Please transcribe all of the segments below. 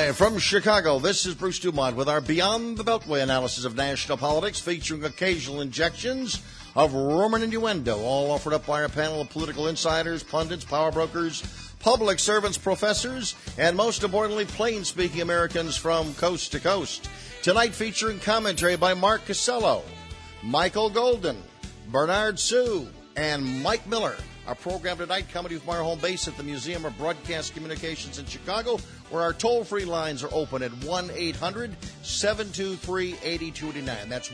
Live from Chicago, this is Bruce Dumont with our Beyond the Beltway analysis of national politics, featuring occasional injections of rumor and innuendo, all offered up by our panel of political insiders, pundits, power brokers, public servants, professors, and most importantly, plain-speaking Americans from coast to coast. Tonight featuring commentary by Mark Costello, Michael Golden, Bernard Sue, and Mike Miller. Our program tonight coming from our home base at the Museum of Broadcast Communications in Chicago, where our toll-free lines are open at 1-800-723-8289. That's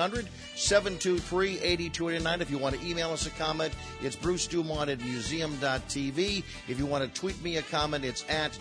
1-800-723-8289. If you want to email us a comment, it's brucedumont@museum.tv. If you want to tweet me a comment, it's at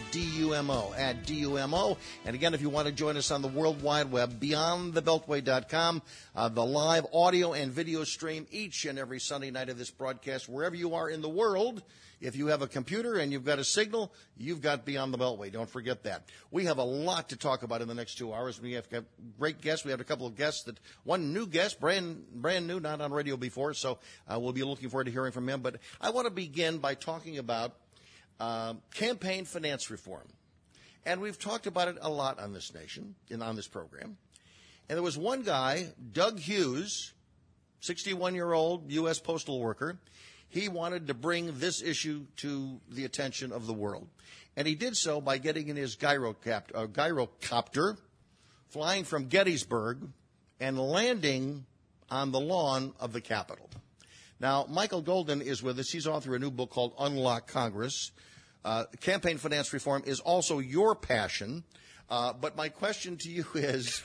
DUMO. And again, if you want to join us on the World Wide Web, beyondthebeltway.com, the live audio and video stream each and every Sunday night of this broadcast, wherever you are in the world. If you have a computer and you've got a signal, you've got Beyond the Beltway. Don't forget that. We have a lot to talk about in the next 2 hours. We have great guests. We have a couple of guests one new guest, brand new, not on radio before, so we'll be looking forward to hearing from him. But I want to begin by talking about campaign finance reform. And we've talked about it a lot on this nation, on this program. And there was one guy, Doug Hughes, 61-year-old U.S. postal worker. He wanted to bring this issue to the attention of the world. And he did so by getting in his gyrocopter, flying from Gettysburg, and landing on the lawn of the Capitol. Now, Michael Golden is with us. He's author of a new book called Unlock Congress. Campaign finance reform is also your passion. But my question to you is,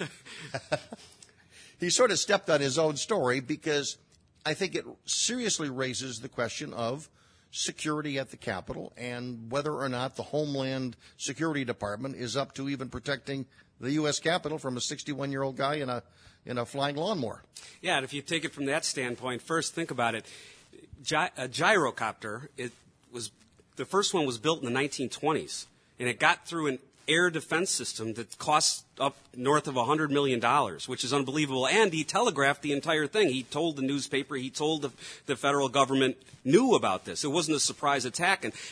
he sort of stepped on his own story because I think it seriously raises the question of security at the Capitol and whether or not the Homeland Security Department is up to even protecting the U.S. Capitol from a 61-year-old guy in a flying lawnmower. Yeah, and if you take it from that standpoint, first think about it. A gyrocopter, the first one was built in the 1920s, and it got through an air defense system that costs up north of $100 million, which is unbelievable. And he telegraphed the entire thing. He told the newspaper, he told the federal government knew about this. It wasn't a surprise attack. And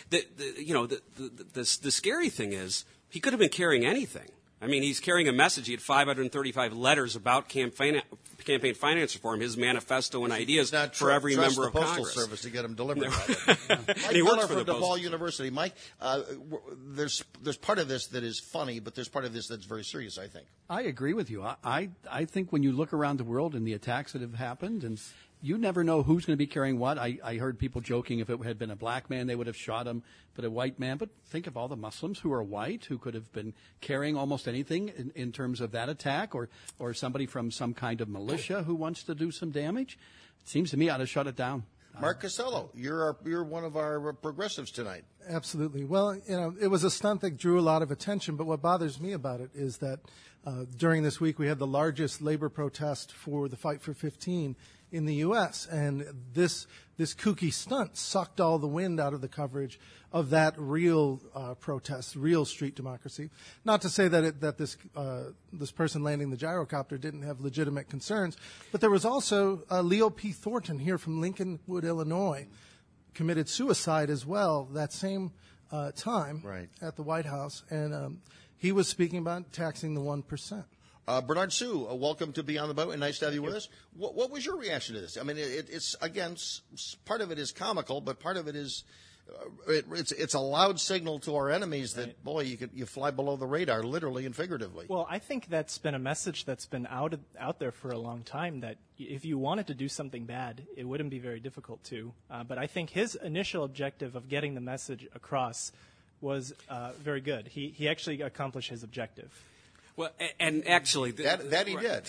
the scary thing is he could have been carrying anything. I mean, he's carrying a message. He had 535 letters about campaign finance reform, his manifesto and ideas for every member of Congress. Postal Service to get them delivered. And he works for the DePaul University. Mike, there's part of this that is funny, but there's part of this that's very serious, I think. I agree with you. I think when you look around the world and the attacks that have happened, and you never know who's going to be carrying what. I heard people joking if it had been a black man, they would have shot him, but a white man. But think of all the Muslims who are white, who could have been carrying almost anything in terms of that attack, or somebody from some kind of militia who wants to do some damage. It seems to me I ought to shut it down. Mark Costello, you're one of our progressives tonight. Absolutely. Well, it was a stunt that drew a lot of attention, but what bothers me about it is that during this week we had the largest labor protest for the Fight for 15 in the U.S., and this kooky stunt sucked all the wind out of the coverage of that real protest, real street democracy. Not to say that this person landing the gyrocopter didn't have legitimate concerns, but there was also Leo P. Thornton here from Lincolnwood, Illinois, committed suicide as well that same time at the White House, and he was speaking about taxing the 1%. Bernard Sue, welcome to Beyond the Beltway. Nice to have you with us. What was your reaction to this? I mean, it's again, part of it is comical, but part of it is it's a loud signal to our enemies that, boy, you fly below the radar, literally and figuratively. Well, I think that's been a message that's been out there for a long time, that if you wanted to do something bad, it wouldn't be very difficult to. But I think his initial objective of getting the message across was very good. He actually accomplished his objective. Well, and actually, that he did.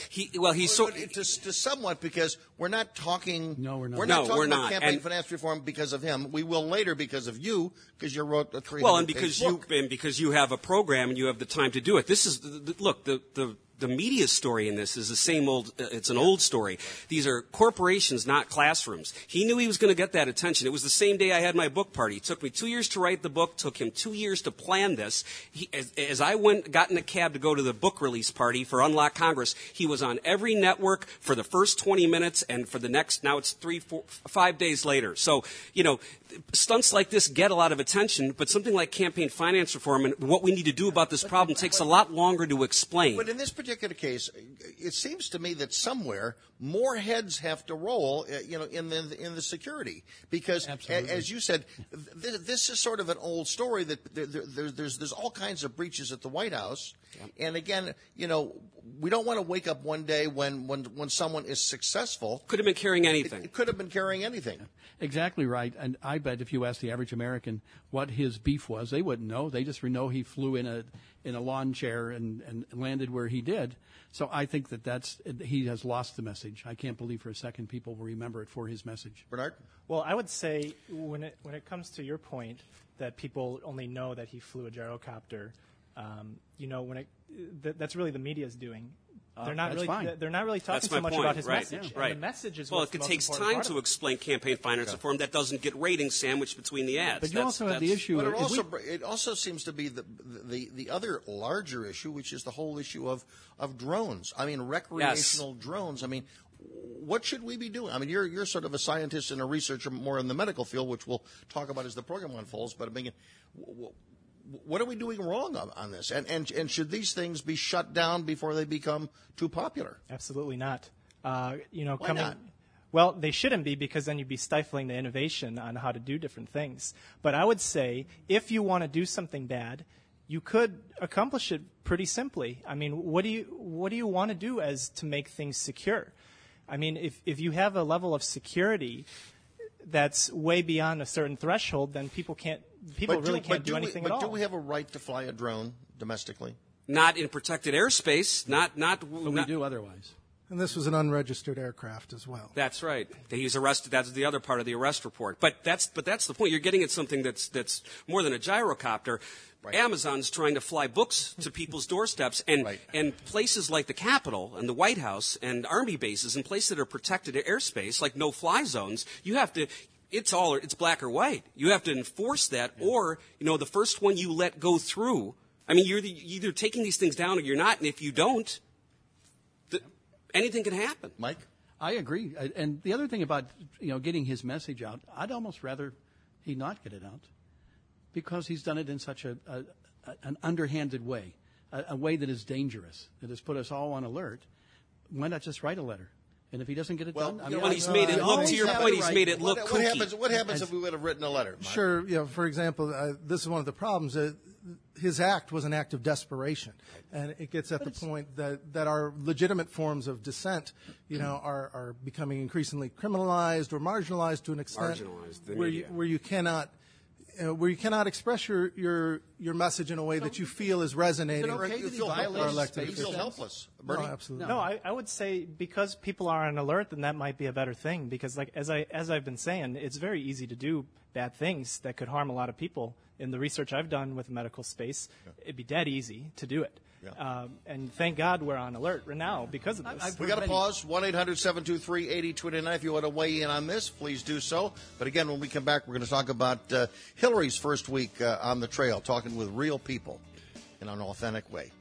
To somewhat, because we're not talking. No, we're not. We're not talking about campaign finance reform because of him. We will later because of you, because you wrote a 300-page book. And because you have a program and you have the time to do it. This is look, the the media story in this is the same old, it's an old story. These are corporations, not classrooms. He knew he was going to get that attention. It was the same day I had my book party. It took me 2 years to write the book, took him 2 years to plan this. As I got in a cab to go to the book release party for Unlock Congress, he was on every network for the first 20 minutes and for the next, now it's 3, 4, 5 days later. So, stunts like this get a lot of attention, but something like campaign finance reform and what we need to do about this problem takes a lot longer to explain. But in this particular case, it seems to me that somewhere more heads have to roll, in the security, because as you said, this is sort of an old story that there's all kinds of breaches at the White House, and again, we don't want to wake up one day when someone is successful. Could have been carrying anything. It could have been carrying anything. Exactly right. And I bet if you asked the average American what his beef was, they wouldn't know. They just know he flew in a lawn chair and landed where he did. So I think he has lost the message. I can't believe for a second people will remember it for his message. Bernard? Well, I would say when it comes to your point that people only know that he flew a gyrocopter, that's really the media's doing. They're not really talking so much about his message. Right. And the message is well, it takes time to explain campaign finance reform. That doesn't get ratings sandwiched between the ads. But you also have the issue. But it also seems to be the other larger issue, which is the whole issue of drones. I mean, recreational drones. I mean, what should we be doing? I mean, you're sort of a scientist and a researcher more in the medical field, which we'll talk about as the program unfolds. But I mean, what are we doing wrong on this? And should these things be shut down before they become too popular? Absolutely not. Why not? Well, they shouldn't be, because then you'd be stifling the innovation on how to do different things. But I would say if you want to do something bad, you could accomplish it pretty simply. I mean, what do you want to do as to make things secure? I mean, if you have a level of security that's way beyond a certain threshold, then people really can't do anything at all. But do we have a right to fly a drone domestically? Not in protected airspace. But we do otherwise. And this was an unregistered aircraft as well. That's right. He's arrested. That's the other part of the arrest report. But that's the point. You're getting at something that's more than a gyrocopter. Right. Amazon's trying to fly books to people's doorsteps, and places like the Capitol and the White House and Army bases and places that are protected airspace, like no-fly zones, you have to. It's black or white. You have to enforce that, or the first one you let go through. I mean, you're either taking these things down or you're not, and if you don't, anything can happen. Mike? I agree. And the other thing about getting his message out, I'd almost rather he not get it out, because he's done it in such an underhanded way, a way that is dangerous, that has put us all on alert. Why not just write a letter? And if he doesn't get it done, he's made it look. To your point, he's made it look kooky. What happens if we would have written a letter? Mike? Sure. For example, this is one of the problems. His act was an act of desperation, and it gets at the point that our legitimate forms of dissent, are becoming increasingly criminalized or marginalized to an extent where you cannot. Where you cannot express your message in a way that you feel is resonating. You feel helpless. No, absolutely. No, I would say because people are on alert, then that might be a better thing. Because, as I've been saying, it's very easy to do bad things that could harm a lot of people. In the research I've done with the medical space, it'd be dead easy to do it. Yeah. And thank God we're on alert right now because of this. We got to pause. 1-800-723-8029. If you want to weigh in on this, please do so. But again, when we come back, we're going to talk about Hillary's first week on the trail, talking with real people in an authentic way.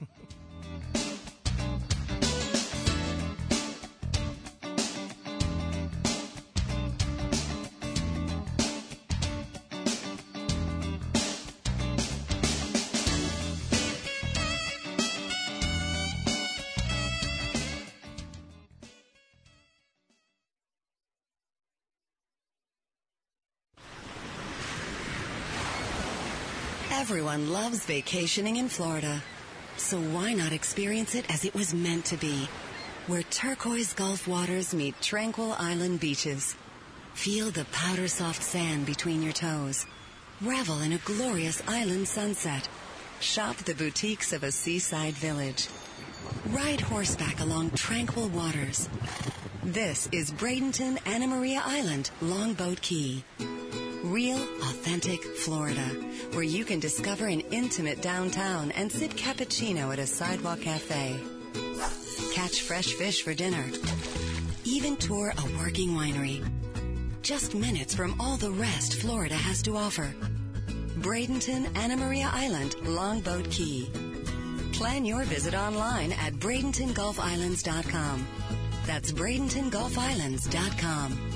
Everyone loves vacationing in Florida. So why not experience it as it was meant to be? Where turquoise Gulf waters meet tranquil island beaches. Feel the powder-soft sand between your toes. Revel in a glorious island sunset. Shop the boutiques of a seaside village. Ride horseback along tranquil waters. This is Bradenton Anna Maria Island, Longboat Key. Real, authentic Florida, where you can discover an intimate downtown and sip cappuccino at a sidewalk cafe. catch fresh fish for dinner. Even tour a working winery. Just minutes from all the rest Florida has to offer. Bradenton, Anna Maria Island, Longboat Key. Plan your visit online at BradentonGulfIslands.com. That's BradentonGulfIslands.com.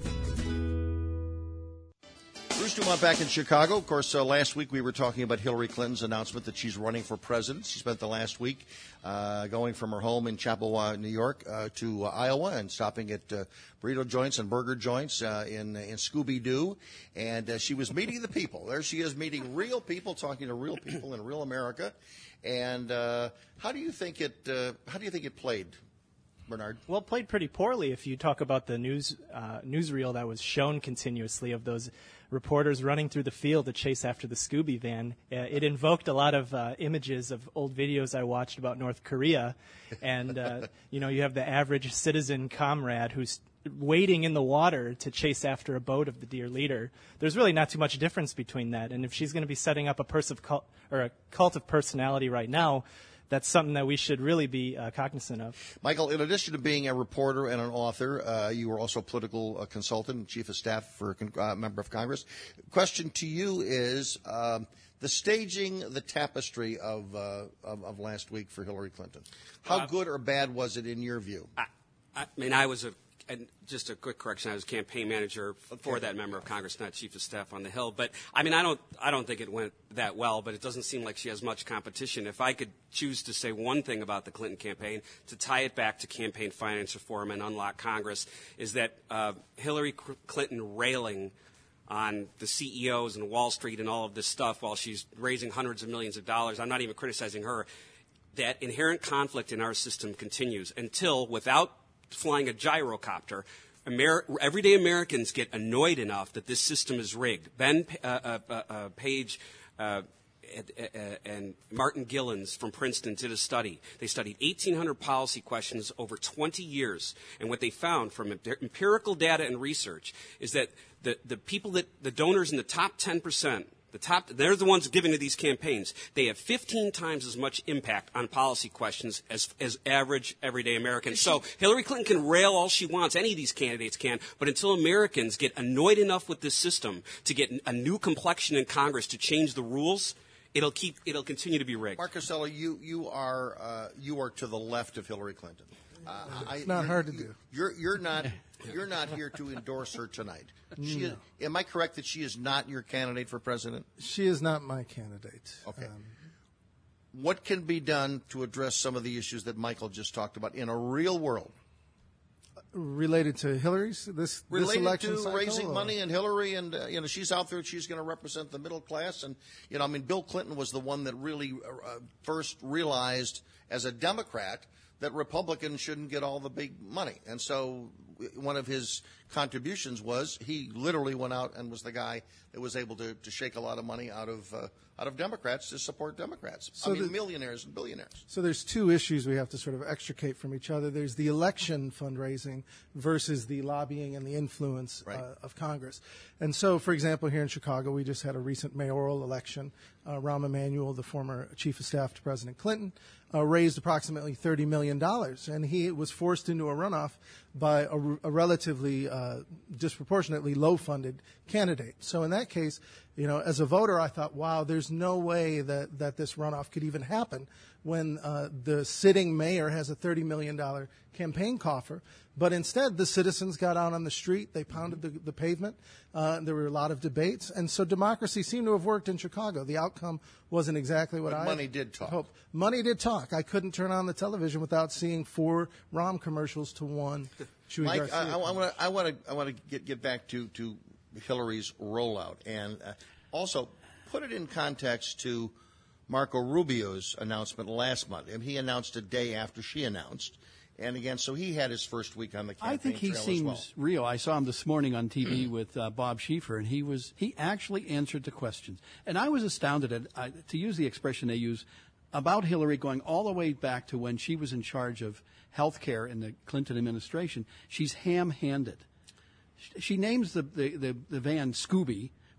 Bruce Dumont back in Chicago. Of course, last week we were talking about Hillary Clinton's announcement that she's running for president. She spent the last week going from her home in Chappewa, New York, to Iowa and stopping at burrito joints and burger joints in Scooby-Doo. And she was meeting the people. There she is, meeting real people, talking to real people in real America. And how do you think it played, Bernard? Well, it played pretty poorly if you talk about the newsreel that was shown continuously of those reporters running through the field to chase after the Scooby van. It invoked a lot of images of old videos I watched about North Korea. And, you have the average citizen comrade who's wading in the water to chase after a boat of the dear leader. There's really not too much difference between that. And if she's going to be setting up a cult of personality right now, that's something that we should really be cognizant of. Michael, in addition to being a reporter and an author, you were also a political consultant, chief of staff for a member of Congress. Question to you is the staging, the tapestry of last week for Hillary Clinton. How good or bad was it in your view? I mean, and just a quick correction, I was campaign manager for that member of Congress, not chief of staff on the Hill. But I mean, I don't think it went that well, but it doesn't seem like she has much competition. If I could choose to say one thing about the Clinton campaign, to tie it back to campaign finance reform and unlock Congress, is that Hillary Clinton railing on the CEOs and Wall Street and all of this stuff while she's raising hundreds of millions of dollars, I'm not even criticizing her, that inherent conflict in our system continues until, without flying a gyrocopter, everyday Americans get annoyed enough that this system is rigged. Ben Page and Martin Gillens from Princeton did a study. They studied 1,800 policy questions over 20 years, and what they found from empirical data and research is that the people the donors in the top 10%, they're the ones giving to these campaigns. They have 15 times as much impact on policy questions as average, everyday Americans. So Hillary Clinton can rail all she wants. Any of these candidates can. But until Americans get annoyed enough with this system to get a new complexion in Congress to change the rules, it'll continue to be rigged. Mark Costello, you are to the left of Hillary Clinton. It's not hard to do. You're not here to endorse her tonight. Am I correct that she is not your candidate for president? She is not my candidate. Okay. What can be done to address some of the issues that Michael just talked about in a real world? Related to Hillary's this election cycle? Raising money and Hillary, and she's out there. She's going to represent the middle class, and Bill Clinton was the one that really first realized as a Democrat that Republicans shouldn't get all the big money, and so one of his contributions was he literally went out and was the guy that was able to shake a lot of money out of Democrats to support Democrats. So millionaires and billionaires. So there's two issues we have to sort of extricate from each other. There's the election fundraising versus the lobbying and the influence of Congress. And so, for example, here in Chicago, we just had a recent mayoral election. Rahm Emanuel, the former chief of staff to President Clinton, raised approximately $30 million, and he was forced into a runoff by a relatively disproportionately low-funded candidate. So in that case, as a voter, I thought, wow, there's no way that this runoff could even happen when the sitting mayor has a $30 million campaign coffer. But instead, the citizens got out on the street. They pounded the pavement. There were a lot of debates. And so democracy seemed to have worked in Chicago. The outcome wasn't exactly what I money did talk. hoped. Money did talk. I couldn't turn on the television without seeing 4 Rahm commercials to 1 Chewy Mike, Garcia. I want to get back to Hillary's rollout, and also put it in context to Marco Rubio's announcement last month. And he announced a day after she announced. And again, so he had his first week on the campaign I think he trail seems real. I saw him this morning on TV with Bob Schieffer, and he actually answered the questions. And I was astounded at, to use the expression they use, about Hillary going all the way back to when she was in charge of health care in the Clinton administration. She's ham-handed. She names the van Scooby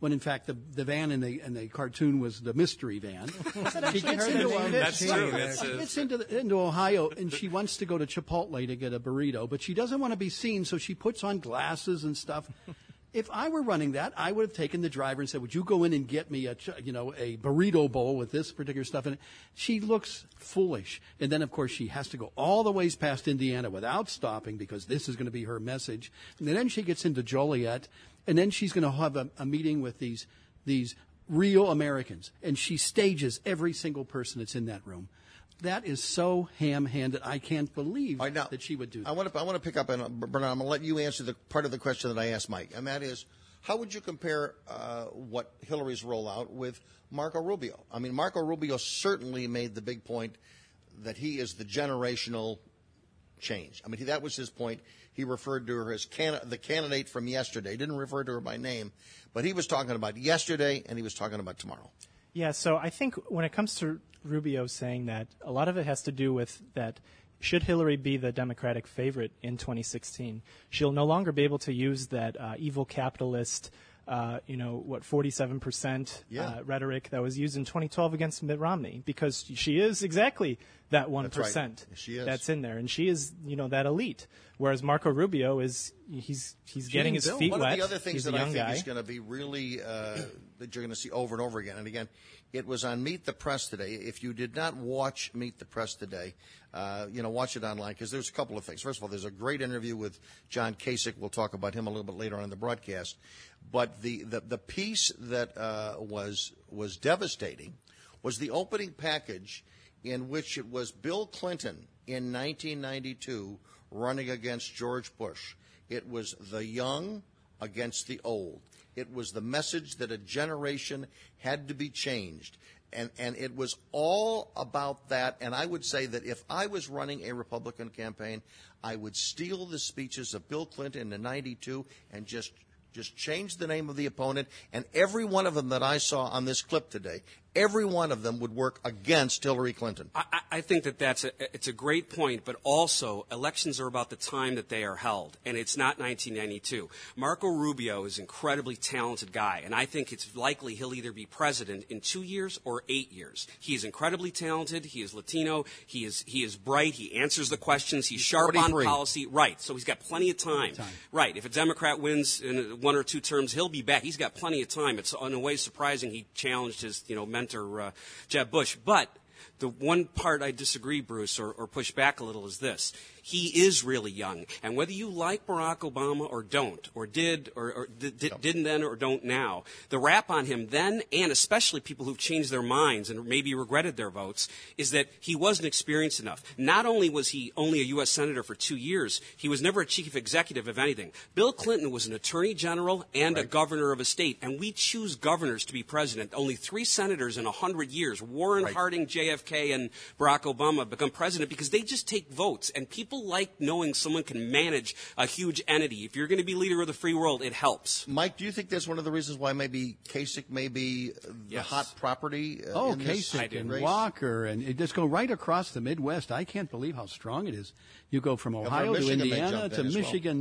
when in fact the van in the cartoon was the mystery van. She gets That's true. into Ohio, and she wants to go to Chipotle to get a burrito, but she doesn't want to be seen, so she puts on glasses and stuff. If I were running that, I would have taken the driver and said, "Would you go in and get me a burrito bowl with this particular stuff in it?" She looks foolish, and then of course she has to go all the ways past Indiana without stopping because this is going to be her message. And then she gets into Joliet, and then she's going to have a meeting with these real Americans, and she stages every single person that's in that room. That is so ham-handed. I can't believe that she would do that. I want to pick up on Bernard. I'm going to let you answer the part of the question that I asked Mike, and that is, how would you compare what Hillary's rollout with Marco Rubio? I mean, Marco Rubio certainly made the big point that he is the generational change. I mean, that was his point. He referred to her as the candidate from yesterday. He didn't refer to her by name, but he was talking about yesterday and he was talking about tomorrow. Yeah, so I think when it comes to Rubio saying that, a lot of it has to do with that should Hillary be the Democratic favorite in 2016, she'll no longer be able to use that evil capitalist, 47% rhetoric that was used in 2012 against Mitt Romney, because she is exactly that 1% that's, right. She is. That's in there, and she is, that elite. Whereas Marco Rubio he's getting his feet wet. One of the other things he's that a I young think guy. is going to be really that you're going to see over and over again. And again, it was on Meet the Press today. If you did not watch Meet the Press today, watch it online, because there's a couple of things. First of all, there's a great interview with John Kasich. We'll talk about him a little bit later on in the broadcast. But the piece that was devastating was the opening package, in which it was Bill Clinton in 1992 running against George Bush. It was the young against the old. It was the message that a generation had to be changed. And it was all about that. And I would say that if I was running a Republican campaign, I would steal the speeches of Bill Clinton in '92 and just change the name of the opponent. And every one of them that I saw on this clip today, every one of them would work against Hillary Clinton. I think it's a great point, but also elections are about the time that they are held, and it's not 1992. Marco Rubio is an incredibly talented guy, and I think it's likely he'll either be president in 2 years or 8 years. He is incredibly talented. He is Latino. He is bright. He answers the questions. He's sharp 43. on policy. Right. So he's got plenty of time. Right. If a Democrat wins in 1 or 2 terms, he'll be back. He's got plenty of time. It's in a way surprising he challenged his mentor Jeb Bush. But the one part I disagree, Bruce, or push back a little is this. He is really young. And whether you like Barack Obama or don't, or didn't then or don't now, the rap on him then, and especially people who've changed their minds and maybe regretted their votes, is that he wasn't experienced enough. Not only was he only a U.S. Senator for 2 years, he was never a chief executive of anything. Bill Clinton was an attorney general and a governor of a state, and we choose governors to be president. Only 3 senators in 100 years, Warren Harding, JFK, and Barack Obama, become president because they just take votes, and people like knowing someone can manage a huge entity. If you're going to be leader of the free world, it helps. Mike, do you think that's one of the reasons why maybe Kasich may be the hot property? Kasich and Walker, and it just go right across the Midwest. I can't believe how strong it is. You go from Ohio to Indiana to Michigan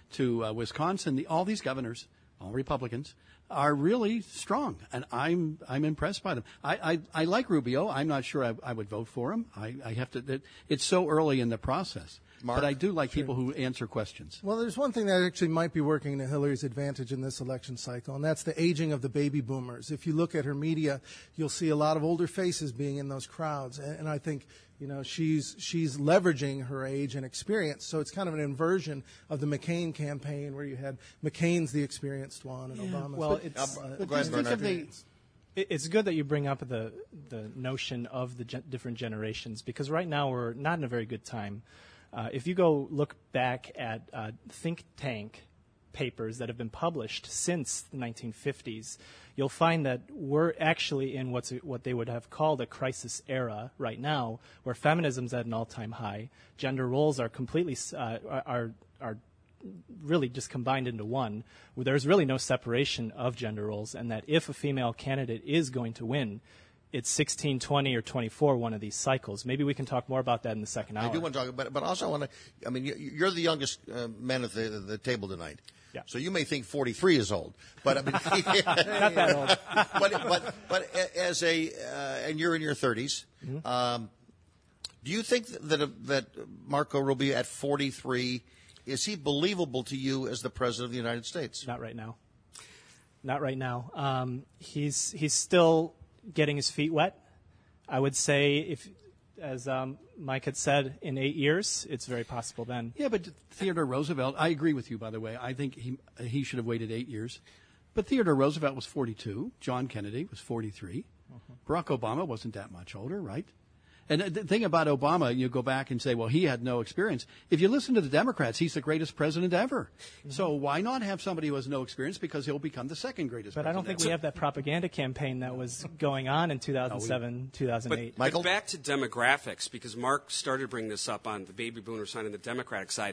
to Wisconsin. All these governors, all Republicans, are really strong, and I'm impressed by them. I like Rubio. I'm not sure I would vote for him. I have to. It's so early in the process. Mark? But I do like people who answer questions. Well, there's one thing that actually might be working to Hillary's advantage in this election cycle, and that's the aging of the baby boomers. If you look at her media, you'll see a lot of older faces being in those crowds, and I think she's leveraging her age and experience. So it's kind of an inversion of the McCain campaign, where you had McCain's the experienced one and Obama's. Well, it's good that you bring up the notion of the different generations, because right now we're not in a very good time. If you go look back at think tank papers that have been published since the 1950s, you'll find that we're actually in what they would have called a crisis era right now, where feminism's at an all-time high. Gender roles are completely are really just combined into one. There's really no separation of gender roles, and that if a female candidate is going to win, it's 16, 20, or 24, one of these cycles. Maybe we can talk more about that in the second hour. I do want to talk about it, but also I want to, you're the youngest man at the table tonight. Yeah. So you may think 43 is old, but I mean, Not that old. but as and you're in your 30s. Mm-hmm. Do you think that Marco Rubio at 43, is he believable to you as the president of the United States? Not right now. Not right now. He's still getting his feet wet. I would say if, as Mike had said, in 8 years, it's very possible then. Yeah, but Theodore Roosevelt, I agree with you, by the way. I think he should have waited 8 years. But Theodore Roosevelt was 42. John Kennedy was 43. Barack Obama wasn't that much older, right? And the thing about Obama, you go back and say, well, he had no experience. If you listen to the Democrats, he's the greatest president ever. Mm-hmm. So why not have somebody who has no experience, because he'll become the second greatest president. But I don't think we have that propaganda campaign that was going on in 2007, 2008. But back to demographics, because Mark started bringing this up on the baby boomer side and the Democratic side.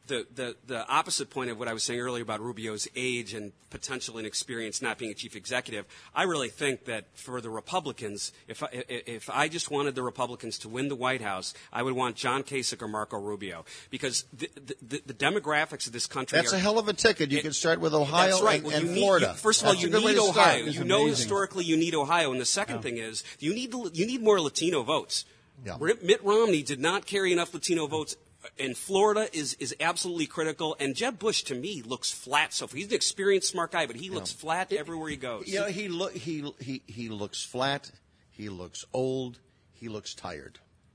The opposite point of what I was saying earlier about Rubio's age and potential inexperience not being a chief executive, I really think that for the Republicans, if I just wanted the Republicans to win the White House, I would want John Kasich or Marco Rubio, because the demographics of this country That's a hell of a ticket. You can start with Ohio that's right. and Florida. First of all, you need Ohio. You know, amazing. historically, you need Ohio. And the second thing is, you need more Latino votes. Yeah. Mitt Romney did not carry enough Latino votes. And Florida is absolutely critical. And Jeb Bush, to me, looks flat. So he's an experienced, smart guy, but he looks flat everywhere he goes. You know, he looks flat. He looks old. He looks tired.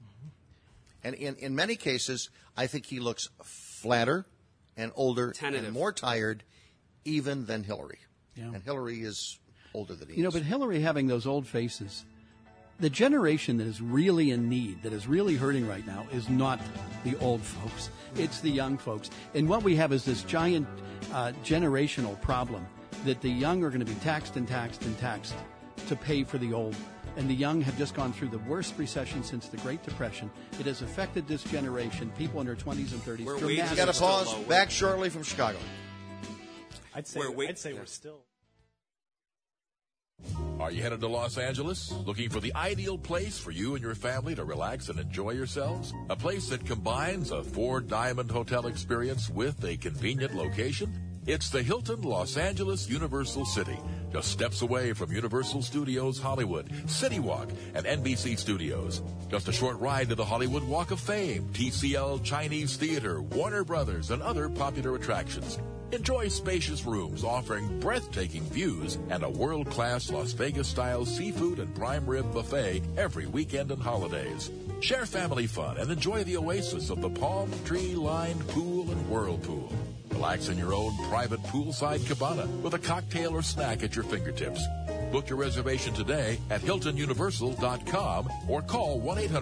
And in many cases, I think he looks flatter and older Tentative. and more tired even than Hillary. Yeah. And Hillary is older than he is. You know, but Hillary having those old faces, the generation that is really in need, that is really hurting right now, is not the old folks. It's the young folks. And what we have is this giant generational problem that the young are going to be taxed and taxed and taxed to pay for the old. And the young have just gone through the worst recession since the Great Depression. It has affected this generation, people in their 20s and 30s. Where wages We dramatically. got to still pause. low. Back shortly from Chicago. I'd say we're still. Are you headed to Los Angeles? Looking for the ideal place for you and your family to relax and enjoy yourselves? A place that combines a 4-diamond hotel experience with a convenient location? It's the Hilton Los Angeles Universal City, just steps away from Universal Studios Hollywood, City Walk, and NBC Studios. Just a short ride to the Hollywood Walk of Fame, TCL Chinese Theater, Warner Brothers, and other popular attractions. Enjoy spacious rooms offering breathtaking views and a world-class Las Vegas-style seafood and prime rib buffet every weekend and holidays. Share family fun and enjoy the oasis of the palm tree-lined pool and whirlpool. Relax in your own private poolside cabana with a cocktail or snack at your fingertips. Book your reservation today at HiltonUniversal.com or call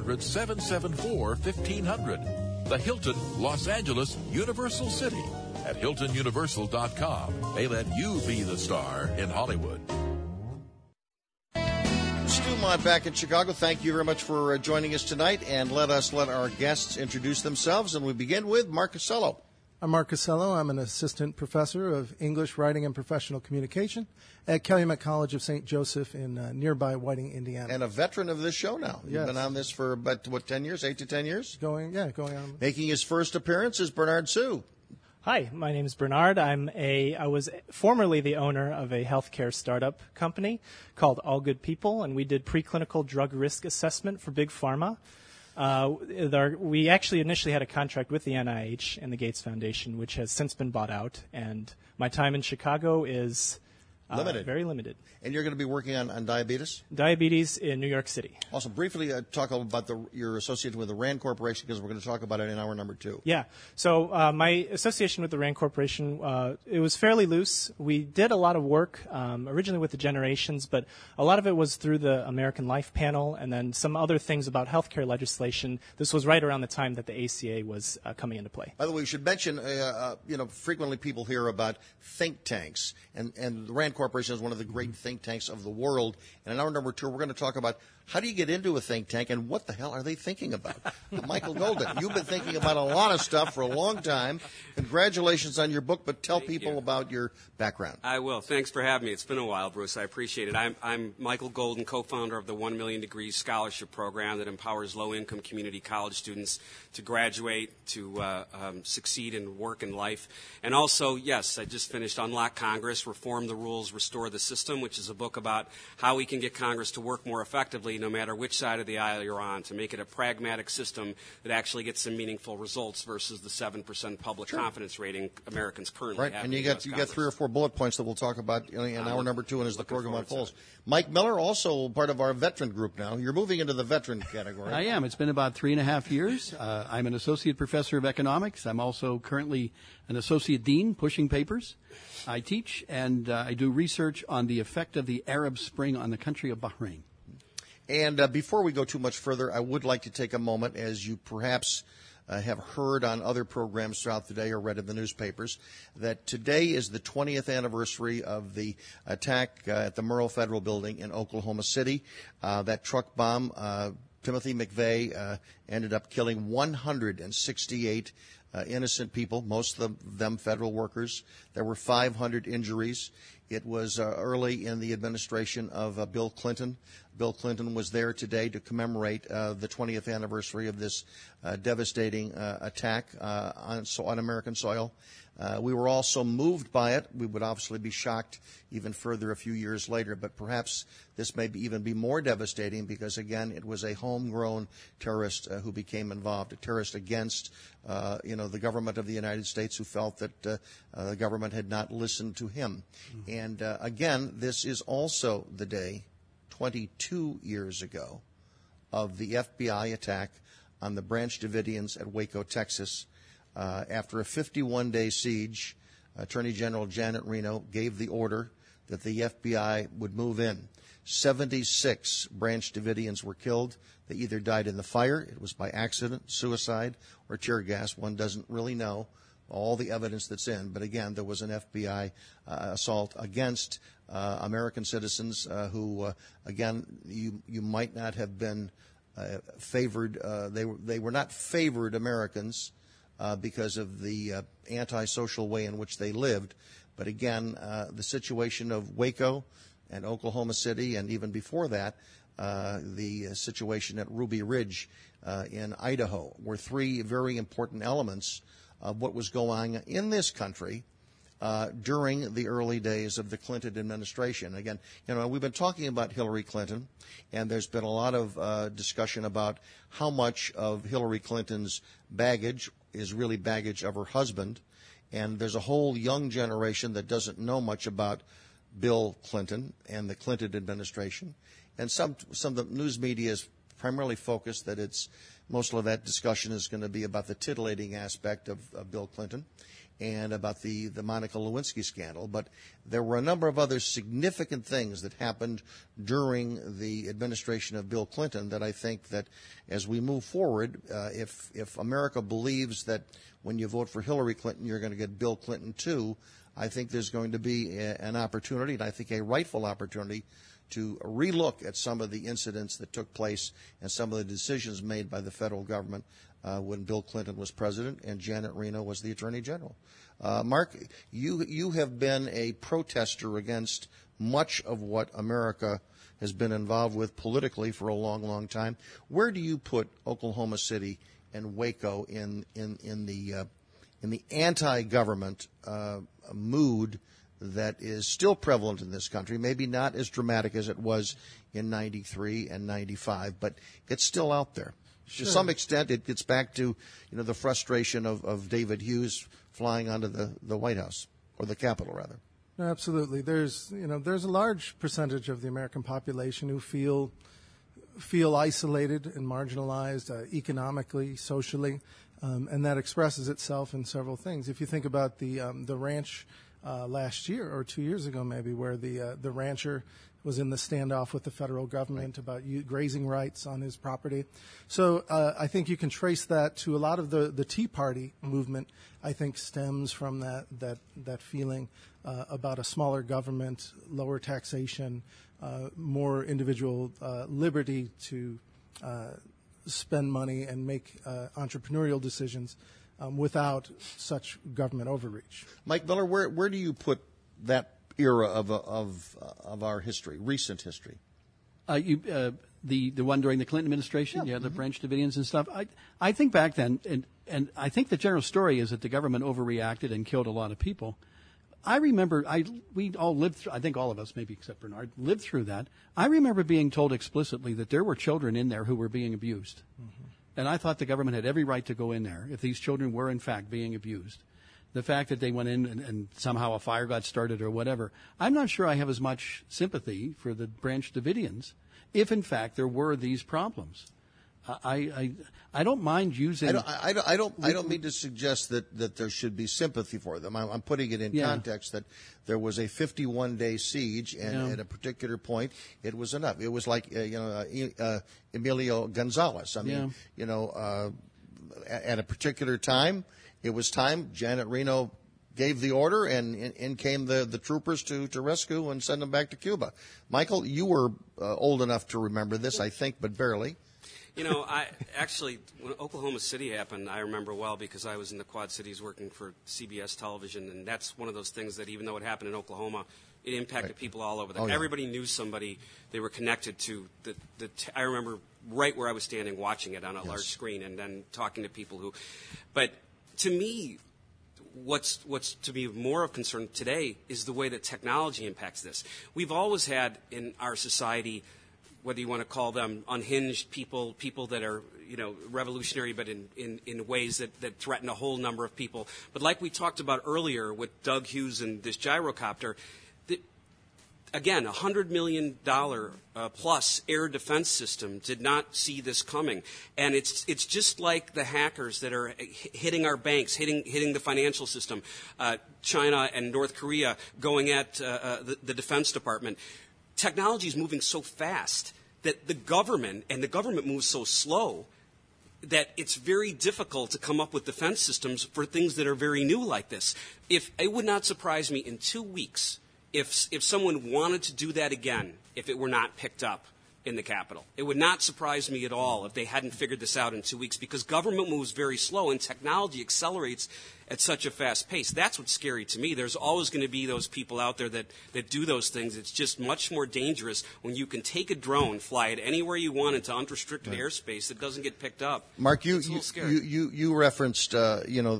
1-800-774-1500. The Hilton Los Angeles Universal City. At HiltonUniversal.com. They let you be the star in Hollywood. Stu Mott back in Chicago. Thank you very much for joining us tonight. And let our guests introduce themselves. And we begin with Mark Costello. I'm Mark Costello. I'm an assistant professor of English, Writing, and Professional Communication at Calumet College of St. Joseph in nearby Whiting, Indiana. And a veteran of this show now. You've Yes. been on this for about, 10 years? 8 to 10 years? Going on. Making his first appearance is Bernard Sue. Hi, my name is Bernard. I was formerly the owner of a healthcare startup company called All Good People, and we did preclinical drug risk assessment for Big Pharma. We actually initially had a contract with the NIH and the Gates Foundation, which has since been bought out, and my time in Chicago is Limited. very limited. And you're going to be working on diabetes? Diabetes in New York City. Also, briefly talk about your association with the RAND Corporation, because we're going to talk about it in hour number 2. Yeah. So my association with the RAND Corporation, it was fairly loose. We did a lot of work originally with the Generations, but a lot of it was through the American Life Panel and then some other things about healthcare legislation. This was right around the time that the ACA was coming into play. By the way, we should mention, frequently people hear about think tanks, and the RAND Corporation is one of the great think tanks of the world. And in hour number 2, we're going to talk about How do you get into a think tank, and what the hell are they thinking about? Michael Golden, you've been thinking about a lot of stuff for a long time. Congratulations on your book, but tell people about your background. I will. Thanks for having me. It's been a while, Bruce. I appreciate it. I'm Michael Golden, co-founder of the 1 Million Degrees Scholarship Program that empowers low-income community college students to graduate, to succeed in work and life. And also, yes, I just finished Unlock Congress, Reform the Rules, Restore the System, which is a book about how we can get Congress to work more effectively no matter which side of the aisle you're on, to make it a pragmatic system that actually gets some meaningful results versus the 7% public confidence rating Americans currently have. And you got 3 or 4 bullet points that we'll talk about in hour number 2 and as the program unfolds. Mike Miller, also part of our veteran group now. You're moving into the veteran category. I am. It's been about 3.5 years. I'm an associate professor of economics. I'm also currently an associate dean pushing papers. I teach and I do research on the effect of the Arab Spring on the country of Bahrain. And before we go too much further, I would like to take a moment, as you perhaps have heard on other programs throughout the day or read in the newspapers, that today is the 20th anniversary of the attack at the Murrah Federal Building in Oklahoma City. That truck bomb, Timothy McVeigh ended up killing 168 innocent people, most of them federal workers. There were 500 injuries. It was early in the administration of Bill Clinton. Bill Clinton was there today to commemorate the 20th anniversary of this devastating attack on American soil. We were all so moved by it. We would obviously be shocked even further a few years later, but perhaps this may even be more devastating because, again, it was a homegrown terrorist who became involved, a terrorist against the government of the United States, who felt that the government had not listened to him. Mm-hmm. And again, this is also the day, 22 years ago, of the FBI attack on the Branch Davidians at Waco, Texas. After a 51-day siege, Attorney General Janet Reno gave the order that the FBI would move in. 76 Branch Davidians were killed. They either died in the fire, it was by accident, suicide, or tear gas. One doesn't really know all the evidence that's in. But again, there was an FBI assault against American citizens who, again, you might not have been favored. They were not favored Americans because of the antisocial way in which they lived. But again, the situation of Waco and Oklahoma City, and even before that, the situation at Ruby Ridge in Idaho, were 3 very important elements of what was going on in this country during the early days of the Clinton administration. Again, we've been talking about Hillary Clinton, and there's been a lot of discussion about how much of Hillary Clinton's baggage is really baggage of her husband. And there's a whole young generation that doesn't know much about Bill Clinton and the Clinton administration. And some of the news media is primarily focused that most of that discussion is going to be about the titillating aspect of Bill Clinton and about the Monica Lewinsky scandal. But there were a number of other significant things that happened during the administration of Bill Clinton that I think that as we move forward, if America believes that when you vote for Hillary Clinton, you're going to get Bill Clinton too, I think there's going to be an opportunity, and I think a rightful opportunity, to relook at some of the incidents that took place and some of the decisions made by the federal government when Bill Clinton was president and Janet Reno was the Attorney General. Mark, you have been a protester against much of what America has been involved with politically for a long, long time. Where do you put Oklahoma City and Waco in the anti-government mood that is still prevalent in this country? Maybe not as dramatic as it was in 93 and 95, but it's still out there. Sure. To some extent, it gets back to the frustration of David Hughes flying onto the White House, or the Capitol, rather. No, absolutely. There's a large percentage of the American population who feel isolated and marginalized economically, socially, and that expresses itself in several things. If you think about the ranch last year or 2 years ago, maybe, where the rancher was in the standoff with the federal government about grazing rights on his property. So I think you can trace that to a lot of the Tea Party movement. I think stems from that feeling about a smaller government, lower taxation, more individual liberty to spend money and make entrepreneurial decisions without such government overreach. Mike Miller, where do you put that era of our history, recent history? The one during the Clinton administration, the Branch Davidians and stuff. I think back then, and I think the general story is that the government overreacted and killed a lot of people. I remember we all lived through, I think all of us, maybe except Bernard, lived through that. I remember being told explicitly that there were children in there who were being abused. Mm-hmm. And I thought the government had every right to go in there if these children were in fact being abused. The fact that they went in and somehow a fire got started or whatever, I'm not sure I have as much sympathy for the Branch Davidians if in fact there were these problems. I don't mind using. I don't mean to suggest that there should be sympathy for them. I'm putting it in context that there was a 51-day siege, and at a particular point, it was enough. It was like Emilio Gonzalez. I mean, at a particular time, it was time. Janet Reno gave the order, and in came the troopers to rescue and send them back to Cuba. Michael, you were old enough to remember this, I think, but barely. I actually, when Oklahoma City happened, I remember well because I was in the Quad Cities working for CBS television, and that's one of those things that even though it happened in Oklahoma, it impacted people all over. Everybody knew somebody they were connected to. I remember right where I was standing watching it on a large screen and then talking to people who. But to me, what's to be more of concern today is the way that technology impacts this. We've always had in our society, whether you want to call them unhinged people that are, revolutionary, but in ways that threaten a whole number of people. But like we talked about earlier with Doug Hughes and this gyrocopter, again, $100 million plus air defense system did not see this coming. And it's just like the hackers that are hitting our banks, hitting the financial system, China and North Korea going at the Defense Department. Technology is moving so fast that the government moves so slow that it's very difficult to come up with defense systems for things that are very new like this. It would not surprise me in 2 weeks if someone wanted to do that again, if it were not picked up in the Capitol. It would not surprise me at all if they hadn't figured this out in 2 weeks, because government moves very slow and technology accelerates at such a fast pace. That's what's scary to me. There's always going to be those people out there that do those things. It's just much more dangerous when you can take a drone, fly it anywhere you want into unrestricted airspace that doesn't get picked up. Mark, you referenced how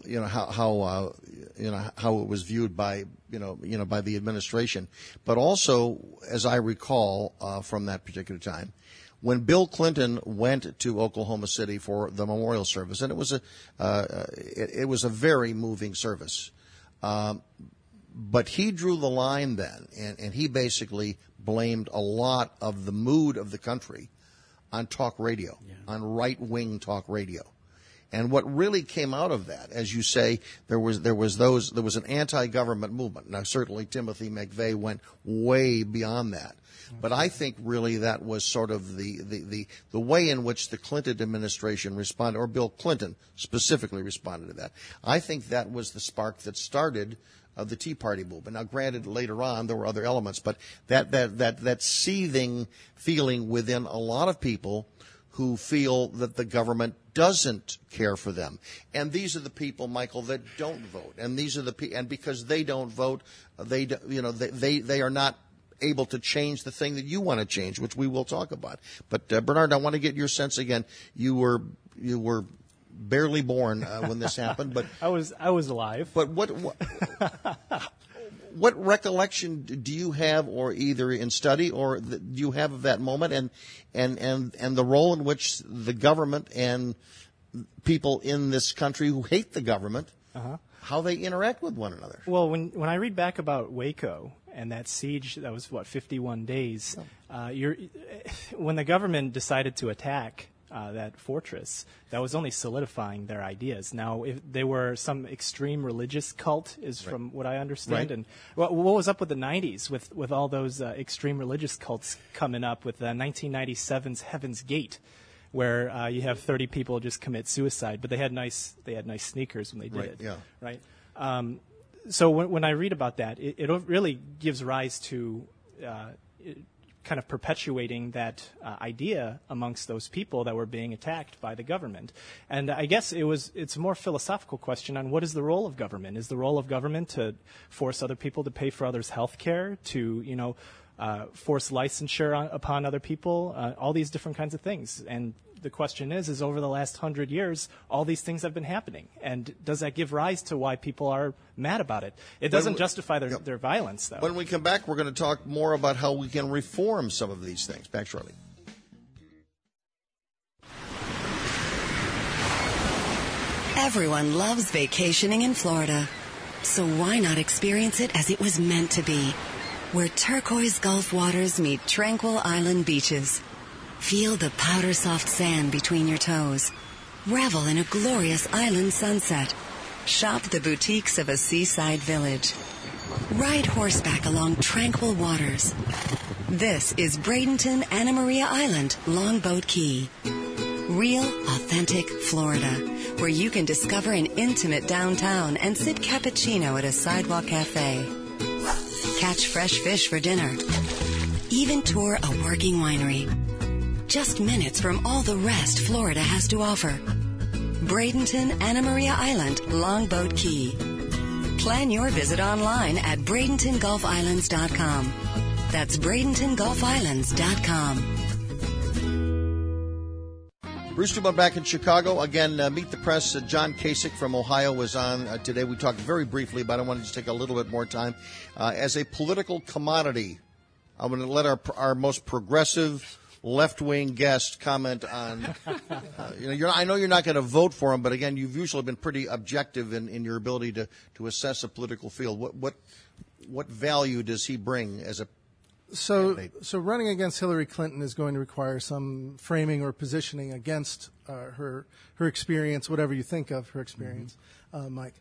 it was viewed by by the administration, but also, as I recall from that particular time, when Bill Clinton went to Oklahoma City for the memorial service, and it was a very moving service, but he drew the line then, and he basically blamed a lot of the mood of the country on talk radio, on right-wing talk radio. And what really came out of that, as you say, there was an anti-government movement. Now, certainly Timothy McVeigh went way beyond that. But I think really that was sort of the way in which the Clinton administration responded, or Bill Clinton specifically responded to that. I think that was the spark that started the Tea Party movement. Now, granted, later on there were other elements, but that seething feeling within a lot of people who feel that the government doesn't care for them. And these are the people, Michael, that don't vote. And these are and because they don't vote, they are not able to change the thing that you want to change, which we will talk about. But Bernard, I want to get your sense again. You were barely born when this happened, but I was alive. But what recollection do you have, or either in study or do you have of that moment, and the role in which the government and people in this country who hate the government, how they interact with one another? Well, when I read back about Waco and that siege, that was 51 days. When the government decided to attack, that fortress, that was only solidifying their ideas. Now, if they were some extreme religious cult, is from what I understand. Right. And what was up with the 90s with all those extreme religious cults coming up with 1997's Heaven's Gate, where you have 30 people just commit suicide, but they had nice sneakers when they did it. Yeah. Right. So when I read about that, it really gives rise to kind of perpetuating that idea amongst those people that were being attacked by the government. And I guess it's a more philosophical question on what is the role of government. Is the role of government to force other people to pay for others' health care, to force licensure upon other people, all these different kinds of things? And the question is over the last 100 years, all these things have been happening. And does that give rise to why people are mad about it? It doesn't justify their violence, though. When we come back, we're going to talk more about how we can reform some of these things. Back shortly. Everyone loves vacationing in Florida. So why not experience it as it was meant to be? Where turquoise Gulf waters meet tranquil island beaches. Feel the powder-soft sand between your toes. Revel in a glorious island sunset. Shop the boutiques of a seaside village. Ride horseback along tranquil waters. This is Bradenton Anna Maria Island, Longboat Key. Real, authentic Florida, where you can discover an intimate downtown and sip cappuccino at a sidewalk cafe. Catch fresh fish for dinner. Even tour a working winery. Just minutes from all the rest Florida has to offer. Bradenton Anna Maria Island, Longboat Key. Plan your visit online at BradentonGulfIslands.com. That's BradentonGulfIslands.com. Bruce Dumont back in Chicago. Again, Meet the Press. John Kasich from Ohio was on today. We talked very briefly about it. I want to just take a little bit more time. As a political commodity, I'm going to let our most progressive left-wing guest comment on, I know you're not going to vote for him, but again, you've usually been pretty objective in your ability to assess a political field. What value does he bring as a candidate? So running against Hillary Clinton is going to require some framing or positioning against her experience, whatever you think of her experience, Mike.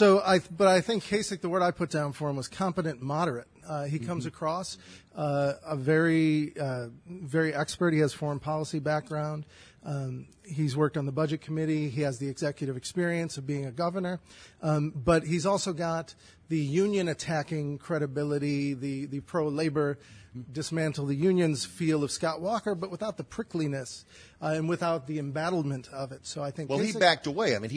But I think Kasich, the word I put down for him was competent moderate. He comes across a very expert. He has foreign policy background. He's worked on the budget committee. He has the executive experience of being a governor. But he's also got the union attacking credibility, the pro-labor dismantle the unions feel of Scott Walker, but without the prickliness and without the embattlement of it. So I think he backed away. I mean,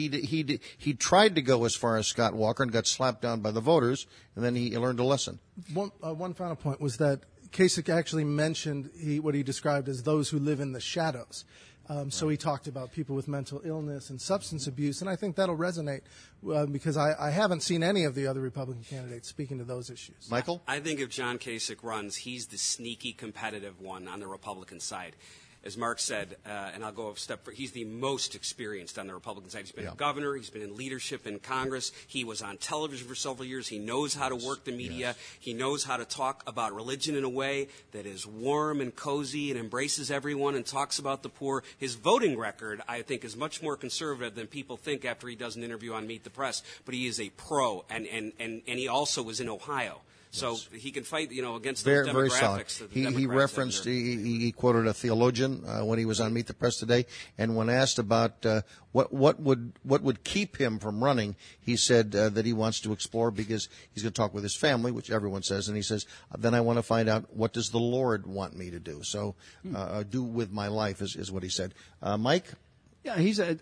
he tried to go as far as Scott Walker and got slapped down by the voters, and then he learned a lesson. One final point was that Kasich actually mentioned what he described as those who live in the shadows. So he talked about people with mental illness and substance abuse, and I think that'll resonate because I haven't seen any of the other Republican candidates speaking to those issues. Michael? I think if John Kasich runs, he's the sneaky competitive one on the Republican side. As Mark said, and I'll go a step further, he's the most experienced on the Republican side. He's been a governor. He's been in leadership in Congress. He was on television for several years. He knows how to work the media. Yes. He knows how to talk about religion in a way that is warm and cozy and embraces everyone and talks about the poor. His voting record, I think, is much more conservative than people think after he does an interview on Meet the Press. But he is a pro, and he also was in Ohio. So he can fight, against those demographics. Very solid. He referenced, he quoted a theologian when he was on Meet the Press today, and when asked about what would keep him from running, he said that he wants to explore because he's going to talk with his family, which everyone says, and he says, then I want to find out what does the Lord want me to do. So do with my life is what he said. Mike? Yeah,